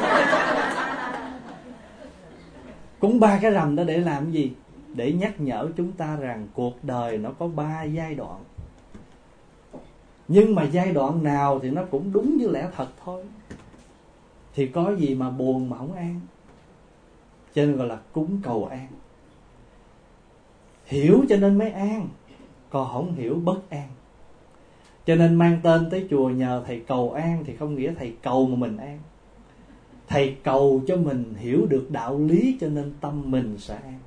Cúng 3 cái rằm đó để làm gì? Để nhắc nhở chúng ta rằng cuộc đời nó có 3 giai đoạn. Nhưng mà giai đoạn nào thì nó cũng đúng như lẽ thật thôi. Thì có gì mà buồn mà không an. Cho nên gọi là cúng cầu an. Hiểu cho nên mới an, còn không hiểu bất an. Cho nên mang tên tới chùa nhờ thầy cầu an thì không nghĩa thầy cầu mà mình an. Thầy cầu cho mình hiểu được đạo lý, cho nên tâm mình sẽ an.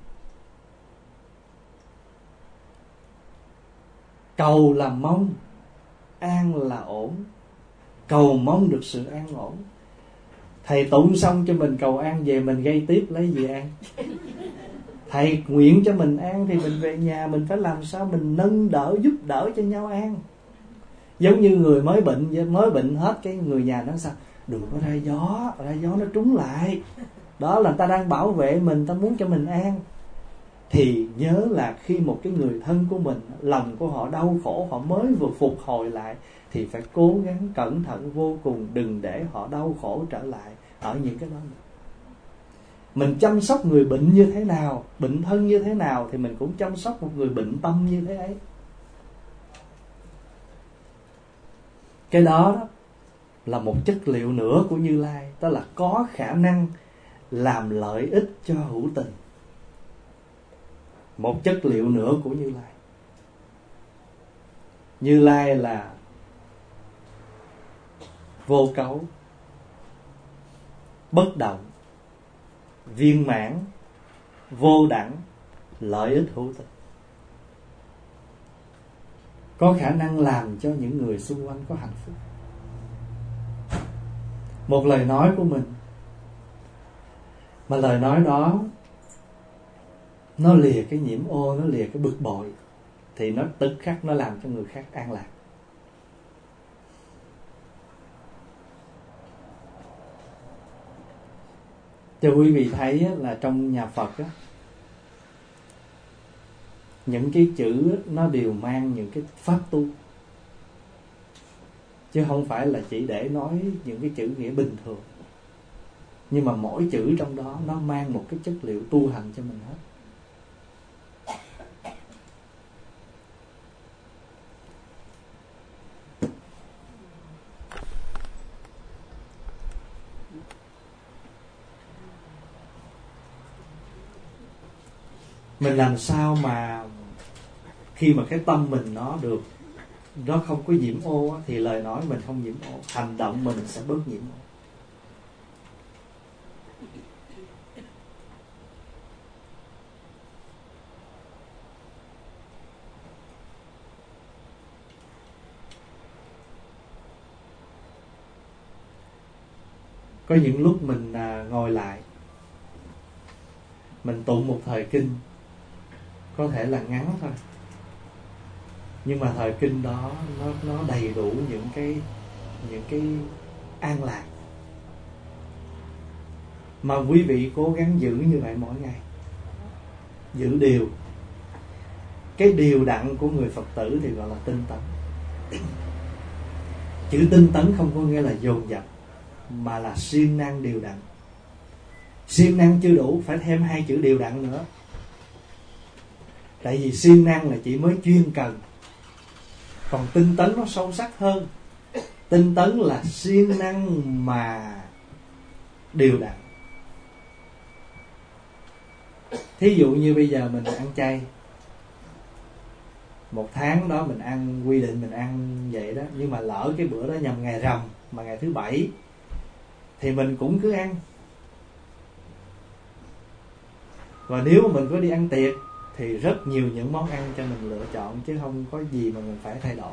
Cầu là mong, an là ổn. Cầu mong được sự an ổn. Thầy tụng xong cho mình cầu an, về mình gây tiếp lấy gì an? Thầy nguyện cho mình an thì mình về nhà mình phải làm sao mình nâng đỡ, giúp đỡ cho nhau an. Giống như người mới bệnh hết, cái người nhà nói sao? Đừng có ra gió nó trúng lại. Đó là ta đang bảo vệ mình, ta muốn cho mình an. Thì nhớ là khi một cái người thân của mình, lòng của họ đau khổ, họ mới vừa phục hồi lại, thì phải cố gắng cẩn thận vô cùng, đừng để họ đau khổ trở lại ở những cái đó. Mình chăm sóc người bệnh như thế nào, bệnh thân như thế nào, thì mình cũng chăm sóc một người bệnh tâm như thế ấy. Cái đó là một chất liệu nữa của Như Lai, đó là có khả năng làm lợi ích cho hữu tình. Một chất liệu nữa của Như Lai. Như Lai là vô cấu, bất động, viên mãn, vô đẳng, lợi ích hữu tình. Có khả năng làm cho những người xung quanh có hạnh phúc. Một lời nói của mình, mà lời nói đó nó lìa cái nhiễm ô, nó lìa cái bực bội, thì nó tức khắc nó làm cho người khác an lạc. Cho quý vị thấy là trong nhà Phật á, những cái chữ nó đều mang những cái pháp tu, chứ không phải là chỉ để nói những cái chữ nghĩa bình thường. Nhưng mà mỗi chữ trong đó nó mang một cái chất liệu tu hành cho mình hết. Mình làm sao mà khi mà cái tâm mình nó không có nhiễm ô á, thì lời nói mình không nhiễm ô, hành động mình sẽ bớt nhiễm ô. Có những lúc mình ngồi lại, mình tụng một thời kinh, có thể là ngắn thôi, nhưng mà thời kinh đó nó đầy đủ những cái an lạc mà quý vị cố gắng giữ như vậy mỗi ngày. Giữ điều. Cái điều đặn của người Phật tử thì gọi là tinh tấn. Chữ tinh tấn không có nghĩa là dồn dập, mà là siêng năng điều đặn. Siêng năng chưa đủ, phải thêm 2 chữ điều đặn nữa. Tại vì siêng năng là chỉ mới chuyên cần, còn tinh tấn nó sâu sắc hơn. Tinh tấn là siêng năng mà đều đặn. Thí dụ như bây giờ mình ăn chay, 1 tháng đó mình ăn, quy định mình ăn vậy đó, nhưng mà lỡ cái bữa đó nhằm ngày rằm mà ngày thứ 7 thì mình cũng cứ ăn. Và nếu mà mình có đi ăn tiệc thì rất nhiều những món ăn cho mình lựa chọn, chứ không có gì mà mình phải thay đổi.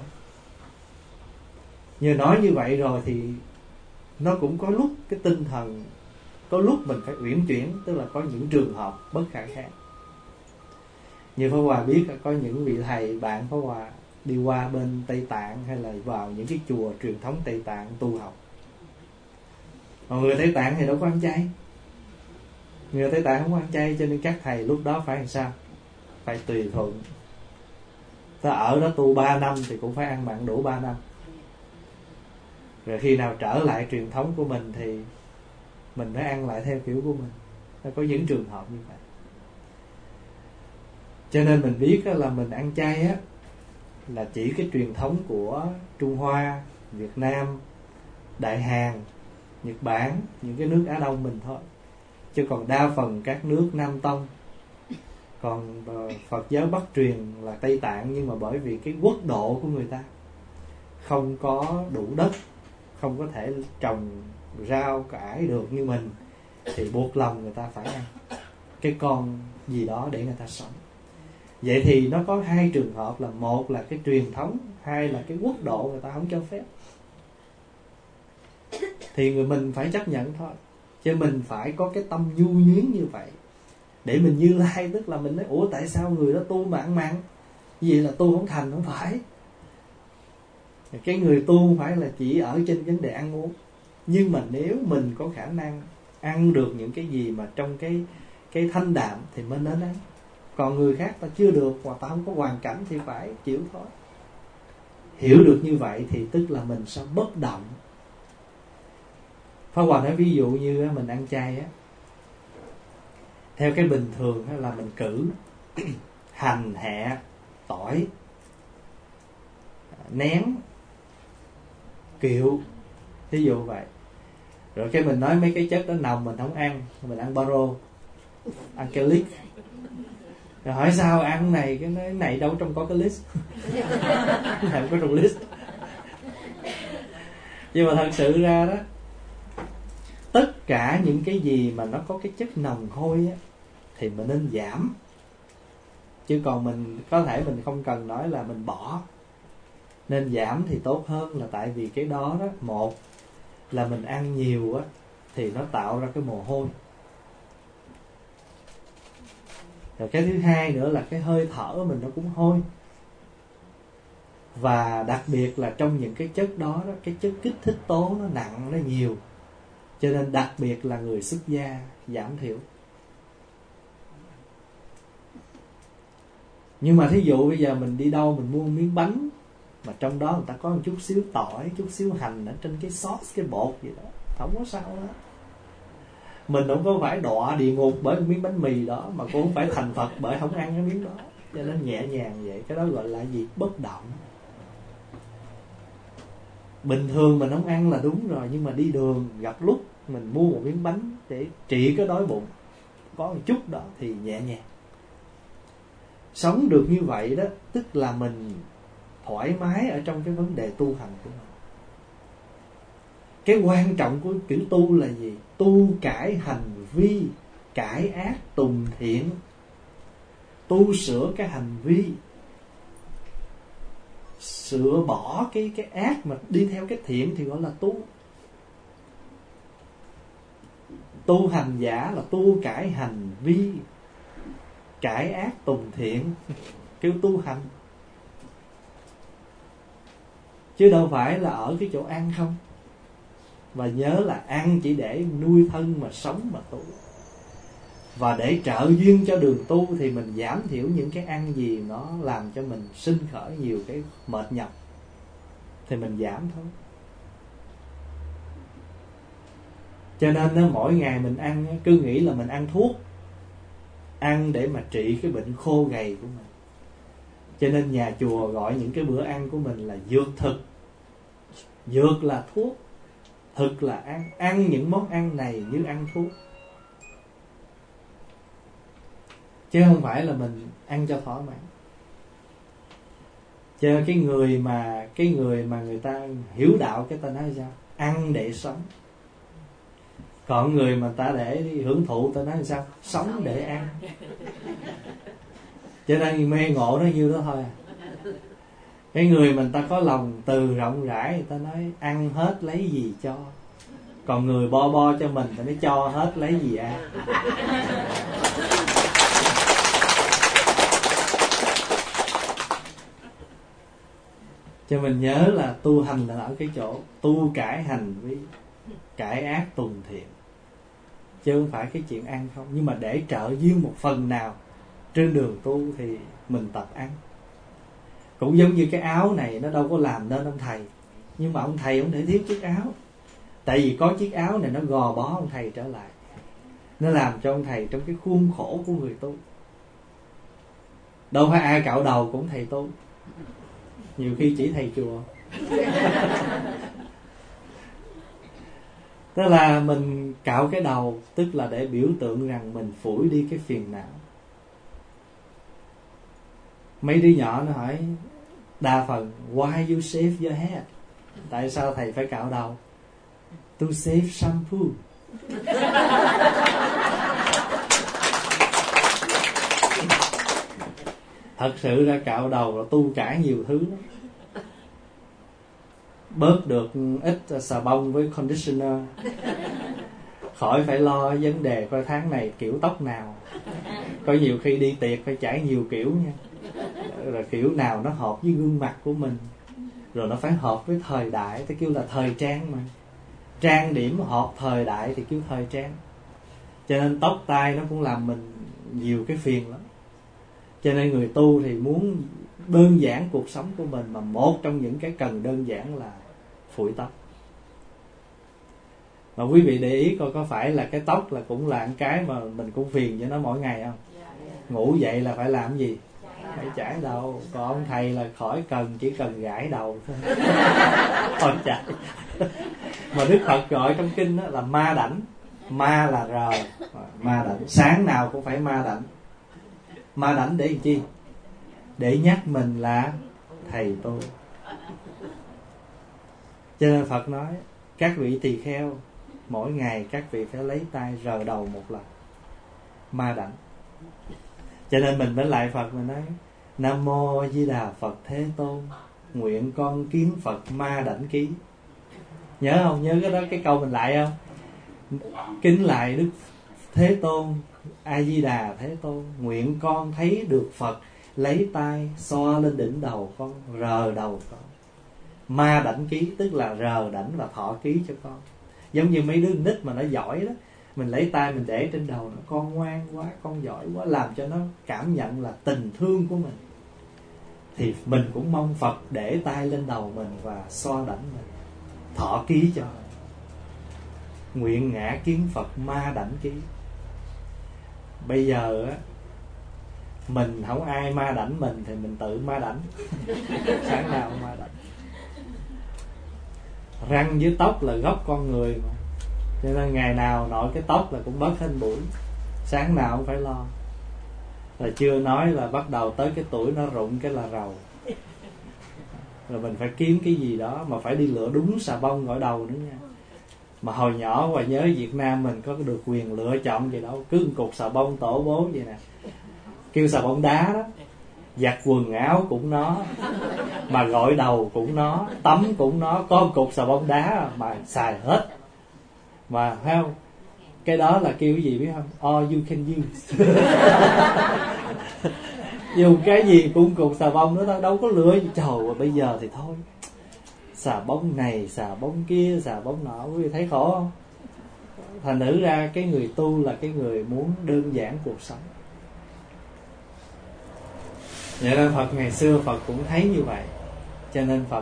Như nói như vậy rồi thì nó cũng có lúc cái tinh thần, có lúc mình phải uyển chuyển, tức là có những trường hợp bất khả kháng. Như Pháp Hòa biết có những vị thầy bạn Pháp Hòa đi qua bên Tây Tạng hay là vào những cái chùa truyền thống Tây Tạng tu học. Còn người Tây Tạng thì đâu có ăn chay. Người Tây Tạng không có ăn chay, cho nên các thầy lúc đó phải làm sao? Phải tùy thuận. Ta ở đó tu 3 năm thì cũng phải ăn mặn đủ 3 năm. Rồi khi nào trở lại truyền thống của mình thì mình phải ăn lại theo kiểu của mình. Có những trường hợp như vậy. Cho nên mình biết là mình ăn chay á, là chỉ cái truyền thống của Trung Hoa, Việt Nam, Đại Hàn, Nhật Bản, những cái nước Á Đông mình thôi. Chứ còn đa phần các nước Nam Tông, còn Phật giáo Bắc truyền là Tây Tạng, nhưng mà bởi vì cái quốc độ của người ta không có đủ đất, không có thể trồng rau cải được như mình, thì buộc lòng người ta phải ăn cái con gì đó để người ta sống. Vậy thì nó có 2 trường hợp, là một là cái truyền thống, 2 là cái quốc độ người ta không cho phép. Thì người mình phải chấp nhận thôi. Chứ mình phải có cái tâm nhu nhuyến như vậy để mình Như Lai, tức là mình nói ủa tại sao người đó tu mà ăn mặn? Vậy là tu không thành, không phải. Cái người tu không phải là chỉ ở trên vấn đề ăn uống. Nhưng mà nếu mình có khả năng ăn được những cái gì mà trong cái thanh đạm thì mình nên ăn. Còn người khác ta chưa được, hoặc ta không có hoàn cảnh thì phải chịu thôi. Hiểu được như vậy thì tức là mình sẽ bất động. Pháp Hòa nói ví dụ như mình ăn chay á, theo cái bình thường là mình cử hành, hẹ, tỏi, nén, kiệu, ví dụ vậy. Rồi cái mình nói mấy cái chất đó nồng mình không ăn, mình ăn baro, ăn cái lít. Rồi hỏi sao ăn này, cái này đâu trong có cái list. Không có trong list. Nhưng mà thật sự ra đó, tất cả những cái gì mà nó có cái chất nồng hôi á, thì mình nên giảm. Chứ còn mình có thể mình không cần nói là mình bỏ. Nên giảm thì tốt hơn, là tại vì cái đó đó, một là mình ăn nhiều á thì nó tạo ra cái mồ hôi. Rồi cái thứ hai nữa là cái hơi thở mình nó cũng hôi. Và đặc biệt là trong những cái chất đó, cái chất kích thích tố nó nặng, nó nhiều. Cho nên đặc biệt là người xuất gia giảm thiểu. Nhưng mà thí dụ bây giờ mình đi đâu mình mua miếng bánh mà trong đó người ta có một chút xíu tỏi, chút xíu hành ở trên cái sauce, cái bột gì đó, không có sao đó. Mình không có phải đọa địa ngục bởi miếng bánh mì đó, mà cũng không phải thành Phật bởi không ăn cái miếng đó. Cho nên nhẹ nhàng vậy. Cái đó gọi là gì? Bất động. Bình thường mình không ăn là đúng rồi, nhưng mà đi đường gặp lúc mình mua một miếng bánh để trị cái đói bụng, có một chút đó thì nhẹ nhàng. Sống được như vậy đó, tức là mình thoải mái ở trong cái vấn đề tu hành của mình. Cái quan trọng của chữ tu là gì? Tu cải hành vi, cải ác tùng thiện. Tu sửa cái hành vi, sửa bỏ cái ác mà đi theo cái thiện thì gọi là tu. Tu hành giả là tu cải hành vi. cải ác tùng thiện, kêu tu hành. Chứ đâu phải là ở cái chỗ ăn không. Và nhớ là ăn chỉ để nuôi thân mà sống mà tu. Và để trợ duyên cho đường tu thì mình giảm thiểu những cái ăn gì nó làm cho mình sinh khởi nhiều cái mệt nhọc, thì mình giảm thôi. Cho nên mỗi ngày mình ăn cứ nghĩ là mình ăn thuốc, ăn để mà trị cái bệnh khô gầy của mình. Cho nên nhà chùa gọi những cái bữa ăn của mình là dược thực. Dược là thuốc, thực là ăn. Ăn những món ăn này như ăn thuốc, chứ không phải là mình ăn cho thỏa mãn. Cho cái người mà người ta hiểu đạo, cái ta nói sao? Ăn để sống. Còn người mà ta để hưởng thụ, ta nói sao? Sống để ăn. Cho nên mê ngộ nó nhiêu đó thôi à. Cái người mà ta có lòng từ rộng rãi, người ta nói ăn hết lấy gì cho. Còn người bo cho mình, ta nói cho hết lấy gì ăn. Cho mình nhớ là tu hành là ở cái chỗ tu cải hành vi, cải ác tùng thiện, chứ không phải cái chuyện ăn không. Nhưng mà để trợ duyên một phần nào trên đường tu thì mình tập ăn. Cũng giống như cái áo này, nó đâu có làm nên ông thầy, nhưng mà ông thầy không thể thiếu chiếc áo. Tại vì có chiếc áo này nó gò bó ông thầy trở lại, nó làm cho ông thầy trong cái khuôn khổ của người tu. Đâu phải ai cạo đầu cũng thầy tu, nhiều khi chỉ thầy chùa. Tức là mình cạo cái đầu, tức là để biểu tượng rằng mình phủi đi cái phiền não. Mấy đứa nhỏ nó hỏi đa phần why you shave your head? Tại sao thầy phải cạo đầu? To save shampoo. Thật sự ra cạo đầu là tu cải nhiều thứ lắm. Bớt được ít xà bông với conditioner, khỏi phải lo vấn đề coi tháng này kiểu tóc nào. Có nhiều khi đi tiệc phải chải nhiều kiểu nha, rồi kiểu nào nó hợp với gương mặt của mình, rồi nó phải hợp với thời đại, ta kêu là thời trang mà. Trang điểm hợp thời đại thì kêu thời trang. Cho nên tóc tai nó cũng làm mình nhiều cái phiền lắm. Cho nên người tu thì muốn đơn giản cuộc sống của mình, mà một trong những cái cần đơn giản là phủi tóc. Mà quý vị để ý coi, có phải là cái tóc là cũng là cái mà mình cũng phiền cho nó mỗi ngày không? Ngủ dậy là phải làm gì? Phải chải đầu. Còn ông thầy là khỏi cần, chỉ cần gãi đầu thôi. Thôi chải. Mà Đức Phật gọi trong kinh đó là ma đảnh. Ma là rờ, ma đảnh. Sáng nào cũng phải ma đảnh. Ma đảnh để làm chi? Để nhắc mình là thầy tu. Cho nên Phật nói các vị tỳ kheo, mỗi ngày các vị phải lấy tay rờ đầu một lần. Ma đảnh. Cho nên mình mới lại Phật, mình nói Nam Mô A Di Đà Phật Thế Tôn, nguyện con kiến Phật ma đảnh ký. Nhớ không? Nhớ cái đó, cái câu mình lại không? Kính lại Đức Thế Tôn, A Di Đà Thế Tôn, nguyện con thấy được Phật lấy tay xoa lên đỉnh đầu con, rờ đầu con. Ma đảnh ký tức là rờ đảnh và thọ ký cho con. Giống như mấy đứa nít mà nó giỏi đó, mình lấy tay mình để trên đầu nó, con ngoan quá, con giỏi quá, làm cho nó cảm nhận là tình thương của mình. Thì mình cũng mong Phật để tay lên đầu mình và xoa đảnh mình, thọ ký cho. Nguyện ngã kiến Phật ma đảnh ký. Bây giờ á, mình không ai ma đảnh mình thì mình tự ma đảnh. Sáng nào ma đảnh. Răng với tóc là gốc con người mà, cho nên ngày nào nội cái tóc là cũng bớt hơn bụi. Sáng nào cũng phải lo. Rồi chưa nói là bắt đầu tới cái tuổi nó rụng cái là rầu. Rồi mình phải kiếm cái gì đó mà phải đi lựa đúng xà bông gội đầu nữa nha. Mà hồi nhỏ và nhớ Việt Nam mình có được quyền lựa chọn gì đâu, cứ một cục xà bông tổ bố vậy nè, kêu xà bông đá đó. Giặt quần áo cũng nó, mà gội đầu cũng nó, tắm cũng nó, có một cục xà bông đá mà xài hết. Mà thấy không, Cái đó là kêu cái gì biết không? All you can use. Dùng cái gì cũng cùng xà bông nữa, đâu có lựa. Trời ơi, bây giờ thì thôi, xà bông này, xà bông kia, xà bông nọ, quý vị thấy khổ không? Thành thử ra cái người tu là cái người muốn đơn giản cuộc sống. Vậy nên Phật ngày xưa Phật cũng thấy như vậy, cho nên Phật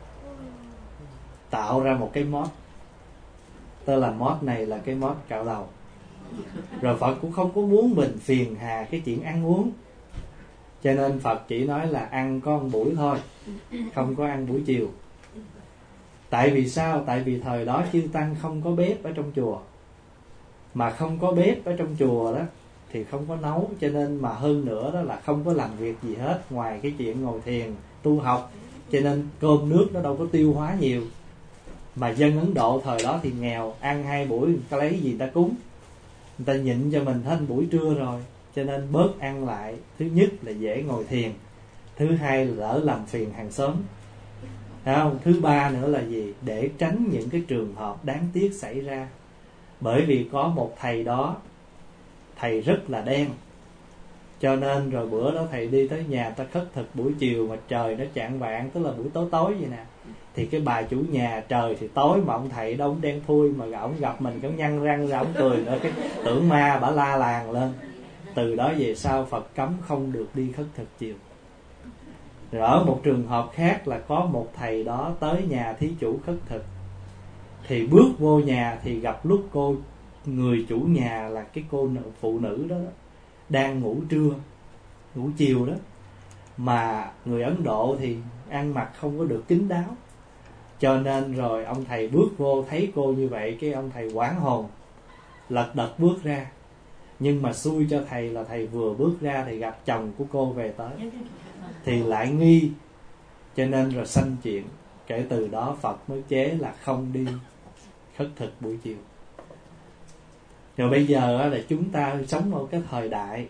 tạo ra một cái mod, tức là mod này là cái mod cạo đầu. Rồi Phật cũng không có muốn mình phiền hà cái chuyện ăn uống, cho nên Phật chỉ nói là ăn có một buổi thôi, không có ăn buổi chiều. Tại vì sao? Tại vì thời đó chư tăng không có bếp ở trong chùa, mà không có bếp ở trong chùa đó thì không có nấu, cho nên mà hơn nữa đó là không có làm việc gì hết ngoài cái chuyện ngồi thiền tu học, cho nên cơm nước nó đâu có tiêu hóa nhiều. Mà dân Ấn Độ thời đó thì nghèo, ăn 2 buổi người ta lấy gì người ta cúng, người ta nhịn cho mình hết buổi trưa rồi, cho nên bớt ăn lại. Thứ nhất là dễ ngồi thiền, thứ hai là đỡ làm phiền hàng xóm, không? Thứ ba nữa là gì? Để tránh những cái trường hợp đáng tiếc xảy ra. Bởi vì có một thầy đó, thầy rất là đen, cho nên rồi bữa đó thầy đi tới nhà ta khất thực buổi chiều mà trời nó chạng vạng, tức là buổi tối tối vậy nè. Thì cái bà chủ nhà trời thì tối mà ông thầy đâu đen thui, mà ông gặp mình cũng nhăn răng ra, ông cười nữa, cái tưởng ma bả la làng lên. Từ đó về sau Phật cấm không được đi khất thực chiều. Rồi ở một trường hợp khác là có một thầy đó tới nhà thí chủ khất thực, thì bước vô nhà thì gặp lúc cô người chủ nhà là cái cô phụ nữ đó đang ngủ trưa, ngủ chiều đó. Mà người Ấn Độ thì ăn mặc không có được kín đáo, cho nên rồi ông thầy bước vô thấy cô như vậy, cái ông thầy hoảng hồn, lật đật bước ra. Nhưng mà xui cho thầy là thầy vừa bước ra thì gặp chồng của cô về tới, thì lại nghi, cho nên rồi sanh chuyện. Kể từ đó Phật mới chế là không đi khất thực buổi chiều. Rồi bây giờ là chúng ta sống ở cái thời đại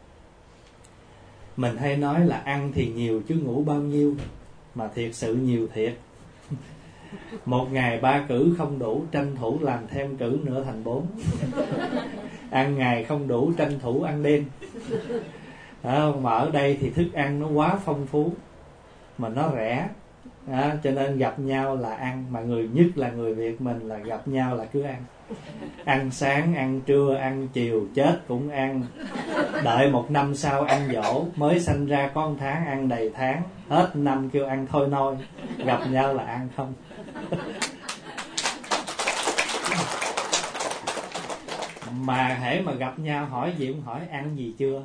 mình hay nói là ăn thì nhiều chứ ngủ bao nhiêu, mà thiệt sự nhiều thiệt. Một ngày 3 cữ không đủ, tranh thủ làm thêm cữ nữa thành 4. Ăn ngày không đủ, tranh thủ ăn đêm. Mà ở đây thì thức ăn nó quá phong phú, mà nó rẻ, cho nên gặp nhau là ăn. Mà người nhất là người Việt mình là gặp nhau là cứ ăn. Ăn sáng, ăn trưa, ăn chiều, chết cũng ăn. Đợi 1 năm sau ăn dỗ, mới sanh ra có 1 tháng ăn đầy tháng, hết năm kêu ăn thôi nôi. Gặp nhau là ăn không. Mà hễ mà gặp nhau hỏi gì cũng hỏi ăn gì chưa.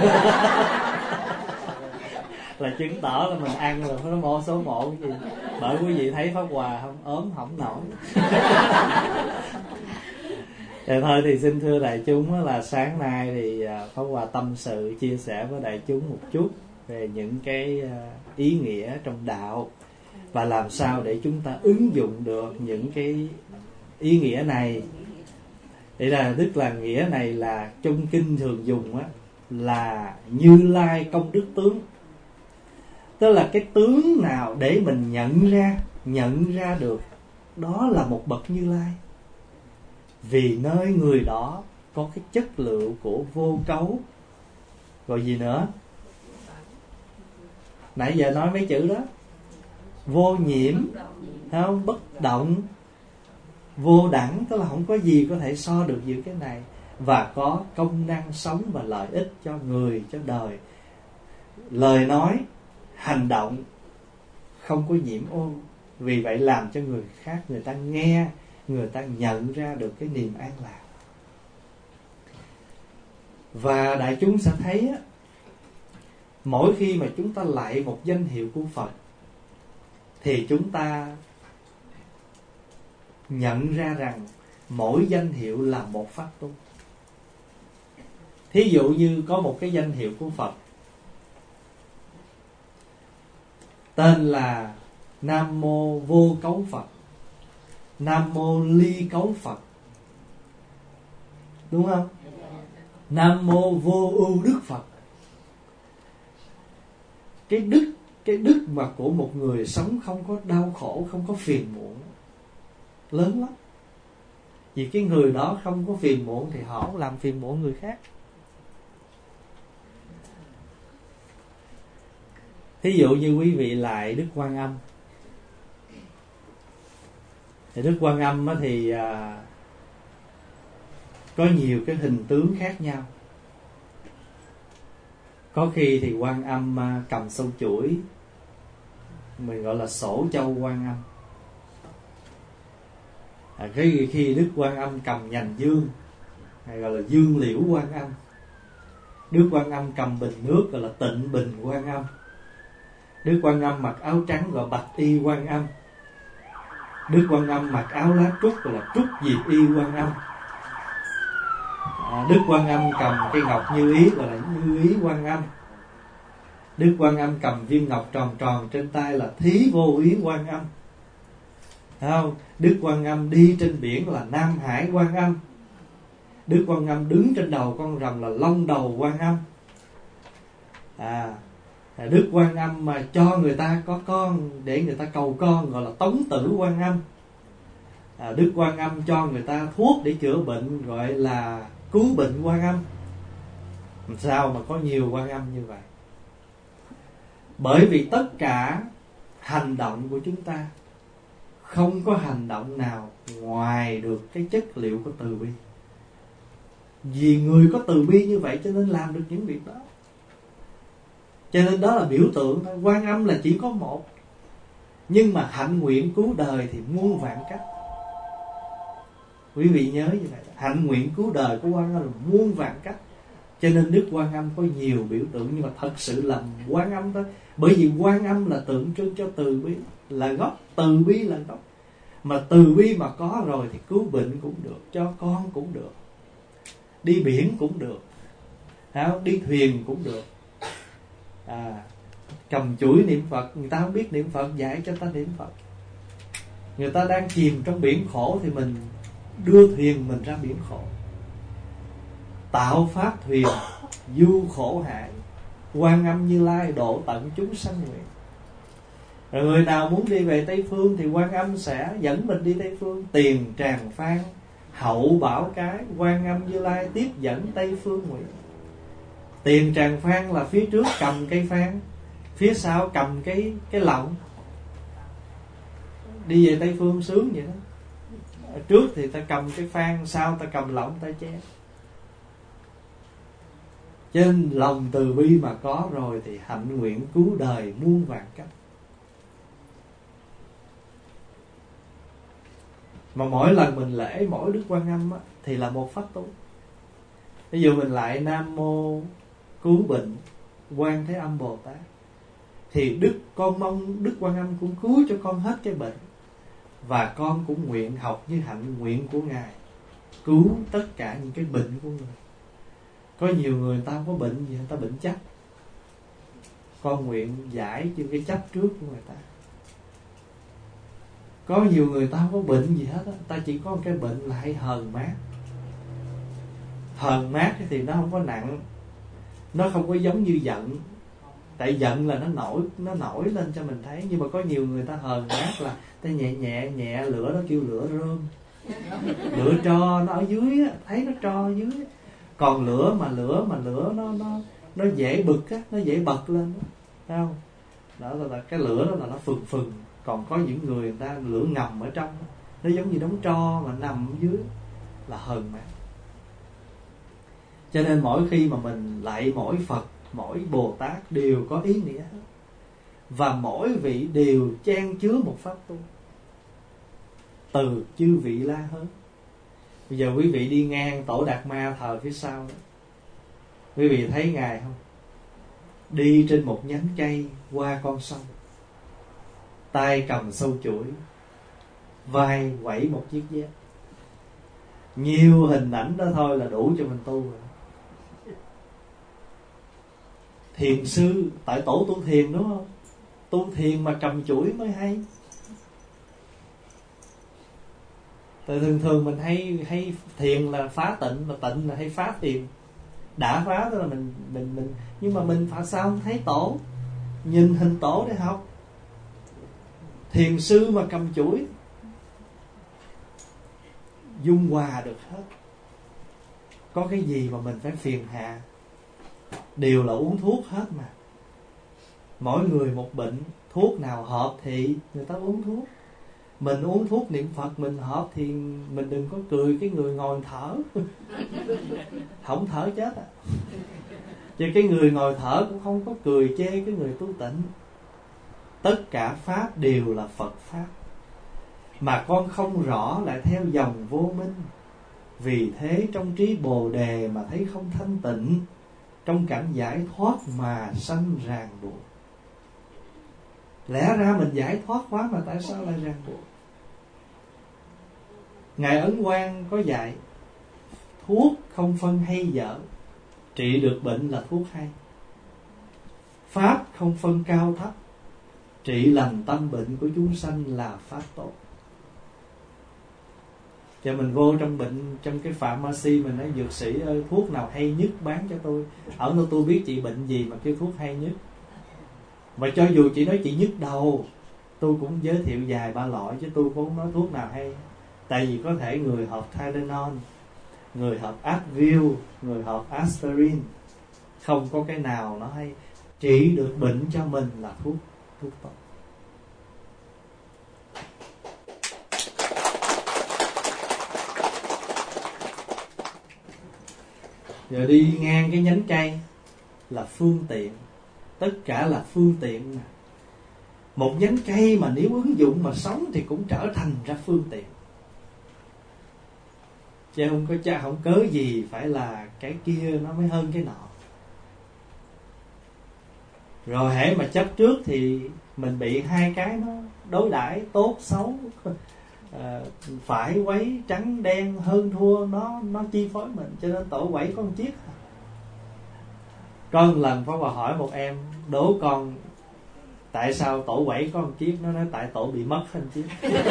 Là chứng tỏ là mình ăn rồi, nó mô số 1 cái gì. Bởi quý vị thấy Pháp Hòa không, ốm không nổi. Thì thôi thì xin thưa đại chúng là sáng nay thì Pháp Hòa tâm sự chia sẻ với đại chúng một chút về những cái ý nghĩa trong đạo, và làm sao để chúng ta ứng dụng được những cái ý nghĩa này. Đây là tức là nghĩa này là trong kinh thường dùng là Như Lai công đức tướng. Tức là cái tướng nào để mình nhận ra được đó là một bậc Như Lai. Vì nơi người đó có cái chất liệu của vô cấu. Rồi gì nữa? Nãy giờ nói mấy chữ đó. Vô nhiễm, không? Bất động, vô đẳng, tức là không có gì có thể so được giữa cái này. Và có công năng sống và lợi ích cho người, cho đời. Lời nói, hành động không có nhiễm ô. Vì vậy làm cho người khác, người ta nghe, người ta nhận ra được cái niềm an lạc. Và đại chúng sẽ thấy mỗi khi mà chúng ta lạy một danh hiệu của Phật thì chúng ta nhận ra rằng mỗi danh hiệu là một pháp tu. Thí dụ như có một cái danh hiệu của Phật tên là Nam Mô Vô Cấu Phật, Nam Mô Ly Cấu Phật, đúng không? Nam Mô Vô Ưu Đức Phật. Cái đức mà của một người sống không có đau khổ, không có phiền muộn, lớn lắm. Vì cái người đó không có phiền muộn thì họ không làm phiền muộn người khác. Thí dụ như quý vị lại Đức Quan Âm, thì Đức Quan Âm thì có nhiều cái hình tướng khác nhau. Có khi thì Quan Âm cầm sâu chuỗi, mình gọi là Sổ Châu Quan Âm. Khi Đức Quan Âm cầm nhành dương, hay gọi là Dương Liễu Quan Âm. Đức Quan Âm cầm bình nước gọi là Tịnh Bình Quan Âm. Đức Quan Âm mặc áo trắng gọi Bạch Y Quan Âm. Đức Quan Âm mặc áo lá trúc gọi là Trúc Diệp Y Quan Âm. Đức Quan Âm cầm cây ngọc như ý gọi là Như Ý Quan Âm. Đức Quan Âm cầm viên ngọc tròn tròn trên tay là Thí Vô Ý Quan Âm. Thấy không? Đức Quan Âm đi trên biển là Nam Hải Quan Âm. Đức Quan Âm đứng trên đầu con rồng là Long Đầu Quan Âm. Đức Quan Âm mà cho người ta có con để người ta cầu con gọi là Tống Tử Quan Âm. Đức Quan Âm cho người ta thuốc để chữa bệnh gọi là Cứu Bệnh Quan Âm. Sao mà có nhiều Quan Âm như vậy? Bởi vì tất cả hành động của chúng ta không có hành động nào ngoài được cái chất liệu của từ bi. Vì người có từ bi như vậy cho nên làm được những việc đó. Cho nên đó là biểu tượng thôi. Quan Âm là chỉ có một, nhưng mà hạnh nguyện cứu đời thì muôn vạn cách. Quý vị nhớ như vậy. Hạnh nguyện cứu đời của Quan Âm là muôn vạn cách. Cho nên Đức Quan Âm có nhiều biểu tượng, nhưng mà thật sự là Quan Âm thôi. Bởi vì Quan Âm là tượng trưng cho từ bi, là gốc. Từ bi là gốc. Mà từ bi mà có rồi thì cứu bệnh cũng được, cho con cũng được, đi biển cũng được, đi thuyền cũng được. Cầm chuỗi niệm Phật, người ta không biết niệm Phật, dạy cho ta niệm Phật. Người ta đang chìm trong biển khổ thì mình đưa thuyền mình ra biển khổ. Tạo pháp thuyền du khổ hại, Quan Âm Như Lai độ tận chúng sanh nguyện. Rồi người nào muốn đi về Tây Phương thì Quan Âm sẽ dẫn mình đi Tây Phương. Tiền tràng phan hậu bảo cái, Quan Âm Như Lai tiếp dẫn Tây Phương nguyện. Tiền tràng phan là phía trước cầm cây phan, phía sau cầm cái lọng. Đi về Tây Phương sướng vậy đó. Trước thì ta cầm cái phan, sau ta cầm lọng ta che. Trên lòng từ bi mà có rồi thì hạnh nguyện cứu đời muôn vạn cách. Mà mỗi lần mình lễ mỗi Đức Quan Âm á, thì là một pháp tu. Ví dụ mình lại Nam Mô Cứu Bệnh Quan Thế Âm Bồ Tát, thì con mong Đức Quan Âm cũng cứu cho con hết cái bệnh. Và con cũng nguyện học như hạnh nguyện của Ngài, cứu tất cả những cái bệnh của người. Có nhiều người ta không có bệnh gì, người ta bệnh chấp. Con nguyện giải cho cái chấp trước của người ta. Có nhiều người ta không có bệnh gì hết á, ta chỉ có một cái bệnh là hay hờn mát. Hờn mát thì nó không có nặng, nó không có giống như giận. Tại giận là nó nổi lên cho mình thấy. Nhưng mà có nhiều người ta hờn mát là ta nhẹ lửa, nó kêu lửa rơm. Lửa tro nó ở dưới á, thấy nó tro ở dưới á. Còn lửa nó dễ bực á, nó dễ bật lên á, thấy không? Đó là cái lửa đó là nó phừng. Còn có những người ta lửa ngầm ở trong, nó giống như đống tro mà nằm ở dưới, là hờn mát. Cho nên mỗi khi mà mình lạy mỗi Phật, mỗi Bồ Tát đều có ý nghĩa hết. Và mỗi vị đều chan chứa một pháp tu từ chư vị La Hớn. Bây giờ quý vị đi ngang Tổ Đạt Ma thờ phía sau đó, quý vị thấy Ngài không? Đi trên một nhánh cây qua con sông, tay cầm sâu chuỗi, vai quẩy một chiếc dép. Nhiều hình ảnh đó thôi là đủ cho mình tu rồi. Thiền sư, tại tổ tu thiền đúng không? Tu thiền mà cầm chuỗi mới hay. Tại thường mình hay thiền là phá tịnh, mà tịnh là hay phá thiền. Đã phá tức là mình nhưng mà mình phải sao không thấy tổ, nhìn hình tổ để học. Thiền sư mà cầm chuỗi, dung hòa được hết. Có cái gì mà mình phải phiền hà, đều là uống thuốc hết mà. Mỗi người một bệnh, thuốc nào hợp thì người ta uống thuốc. Mình uống thuốc niệm Phật mình hợp thì mình đừng có cười cái người ngồi thở. Không thở chết à. Chứ cái người ngồi thở cũng không có cười chê cái người tu tịnh. Tất cả pháp đều là Phật pháp, mà con không rõ lại theo dòng vô minh. Vì thế trong trí Bồ Đề mà thấy không thanh tịnh, trong cảnh giải thoát mà sanh ràng buộc. Lẽ ra mình giải thoát quá mà tại sao lại ràng buộc? Ngài Ấn Quang có dạy thuốc không phân hay dở, trị được bệnh là thuốc hay. Pháp không phân cao thấp, trị lành tâm bệnh của chúng sanh là pháp tốt. Cho mình vô trong bệnh, trong cái pharmacy mình nói dược sĩ ơi, thuốc nào hay nhất bán cho tôi. Ở nơi tôi biết chị bệnh gì mà kêu thuốc hay nhất. Và cho dù chị nói chị nhức đầu, tôi cũng giới thiệu vài ba loại, chứ tôi cũng không nói thuốc nào hay. Tại vì có thể người hợp Tylenol, người hợp Advil, người hợp Aspirin, không có cái nào nó hay. Trị được bệnh cho mình là thuốc tốt. Giờ đi ngang cái nhánh cây là phương tiện. Tất cả là phương tiện mà. Một nhánh cây mà nếu ứng dụng mà sống thì cũng trở thành ra phương tiện. Chứ không cớ gì phải là cái kia nó mới hơn cái nọ. Rồi hễ mà chấp trước thì mình bị hai cái nó đối đãi tốt xấu, phải quấy trắng đen hơn thua, nó chi phối mình. Cho nên tổ quẩy có một chiếc. Có một lần Pháp Hòa hỏi một em, đố con tại sao tổ quẩy có một chiếc. Nó nói tại tổ bị mất một chiếc.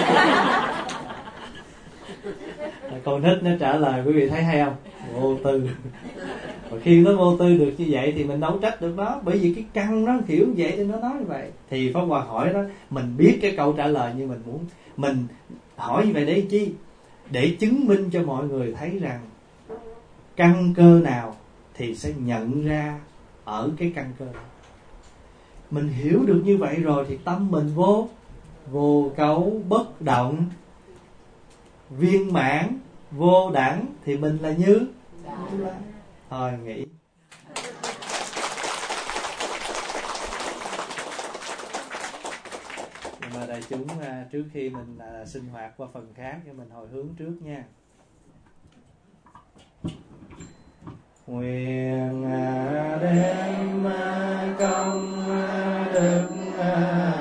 Con nít nó trả lời, quý vị thấy hay không? Vô tư. Và khi nó vô tư được như vậy thì mình đâu trách được nó, bởi vì cái căn nó kiểu vậy thì nó nói như vậy. Thì Pháp Hòa hỏi đó, mình biết cái câu trả lời nhưng mình hỏi như vậy để chi? Để chứng minh cho mọi người thấy rằng căn cơ nào thì sẽ nhận ra ở cái căn cơ đó. Mình hiểu được như vậy rồi thì tâm mình vô cấu bất động, viên mãn, vô đẳng, thì mình là Như Lai. Thôi nghỉ. Nhưng mà đại chúng, trước khi mình sinh hoạt qua phần khác thì mình hồi hướng trước nha. Nguyện đem công đức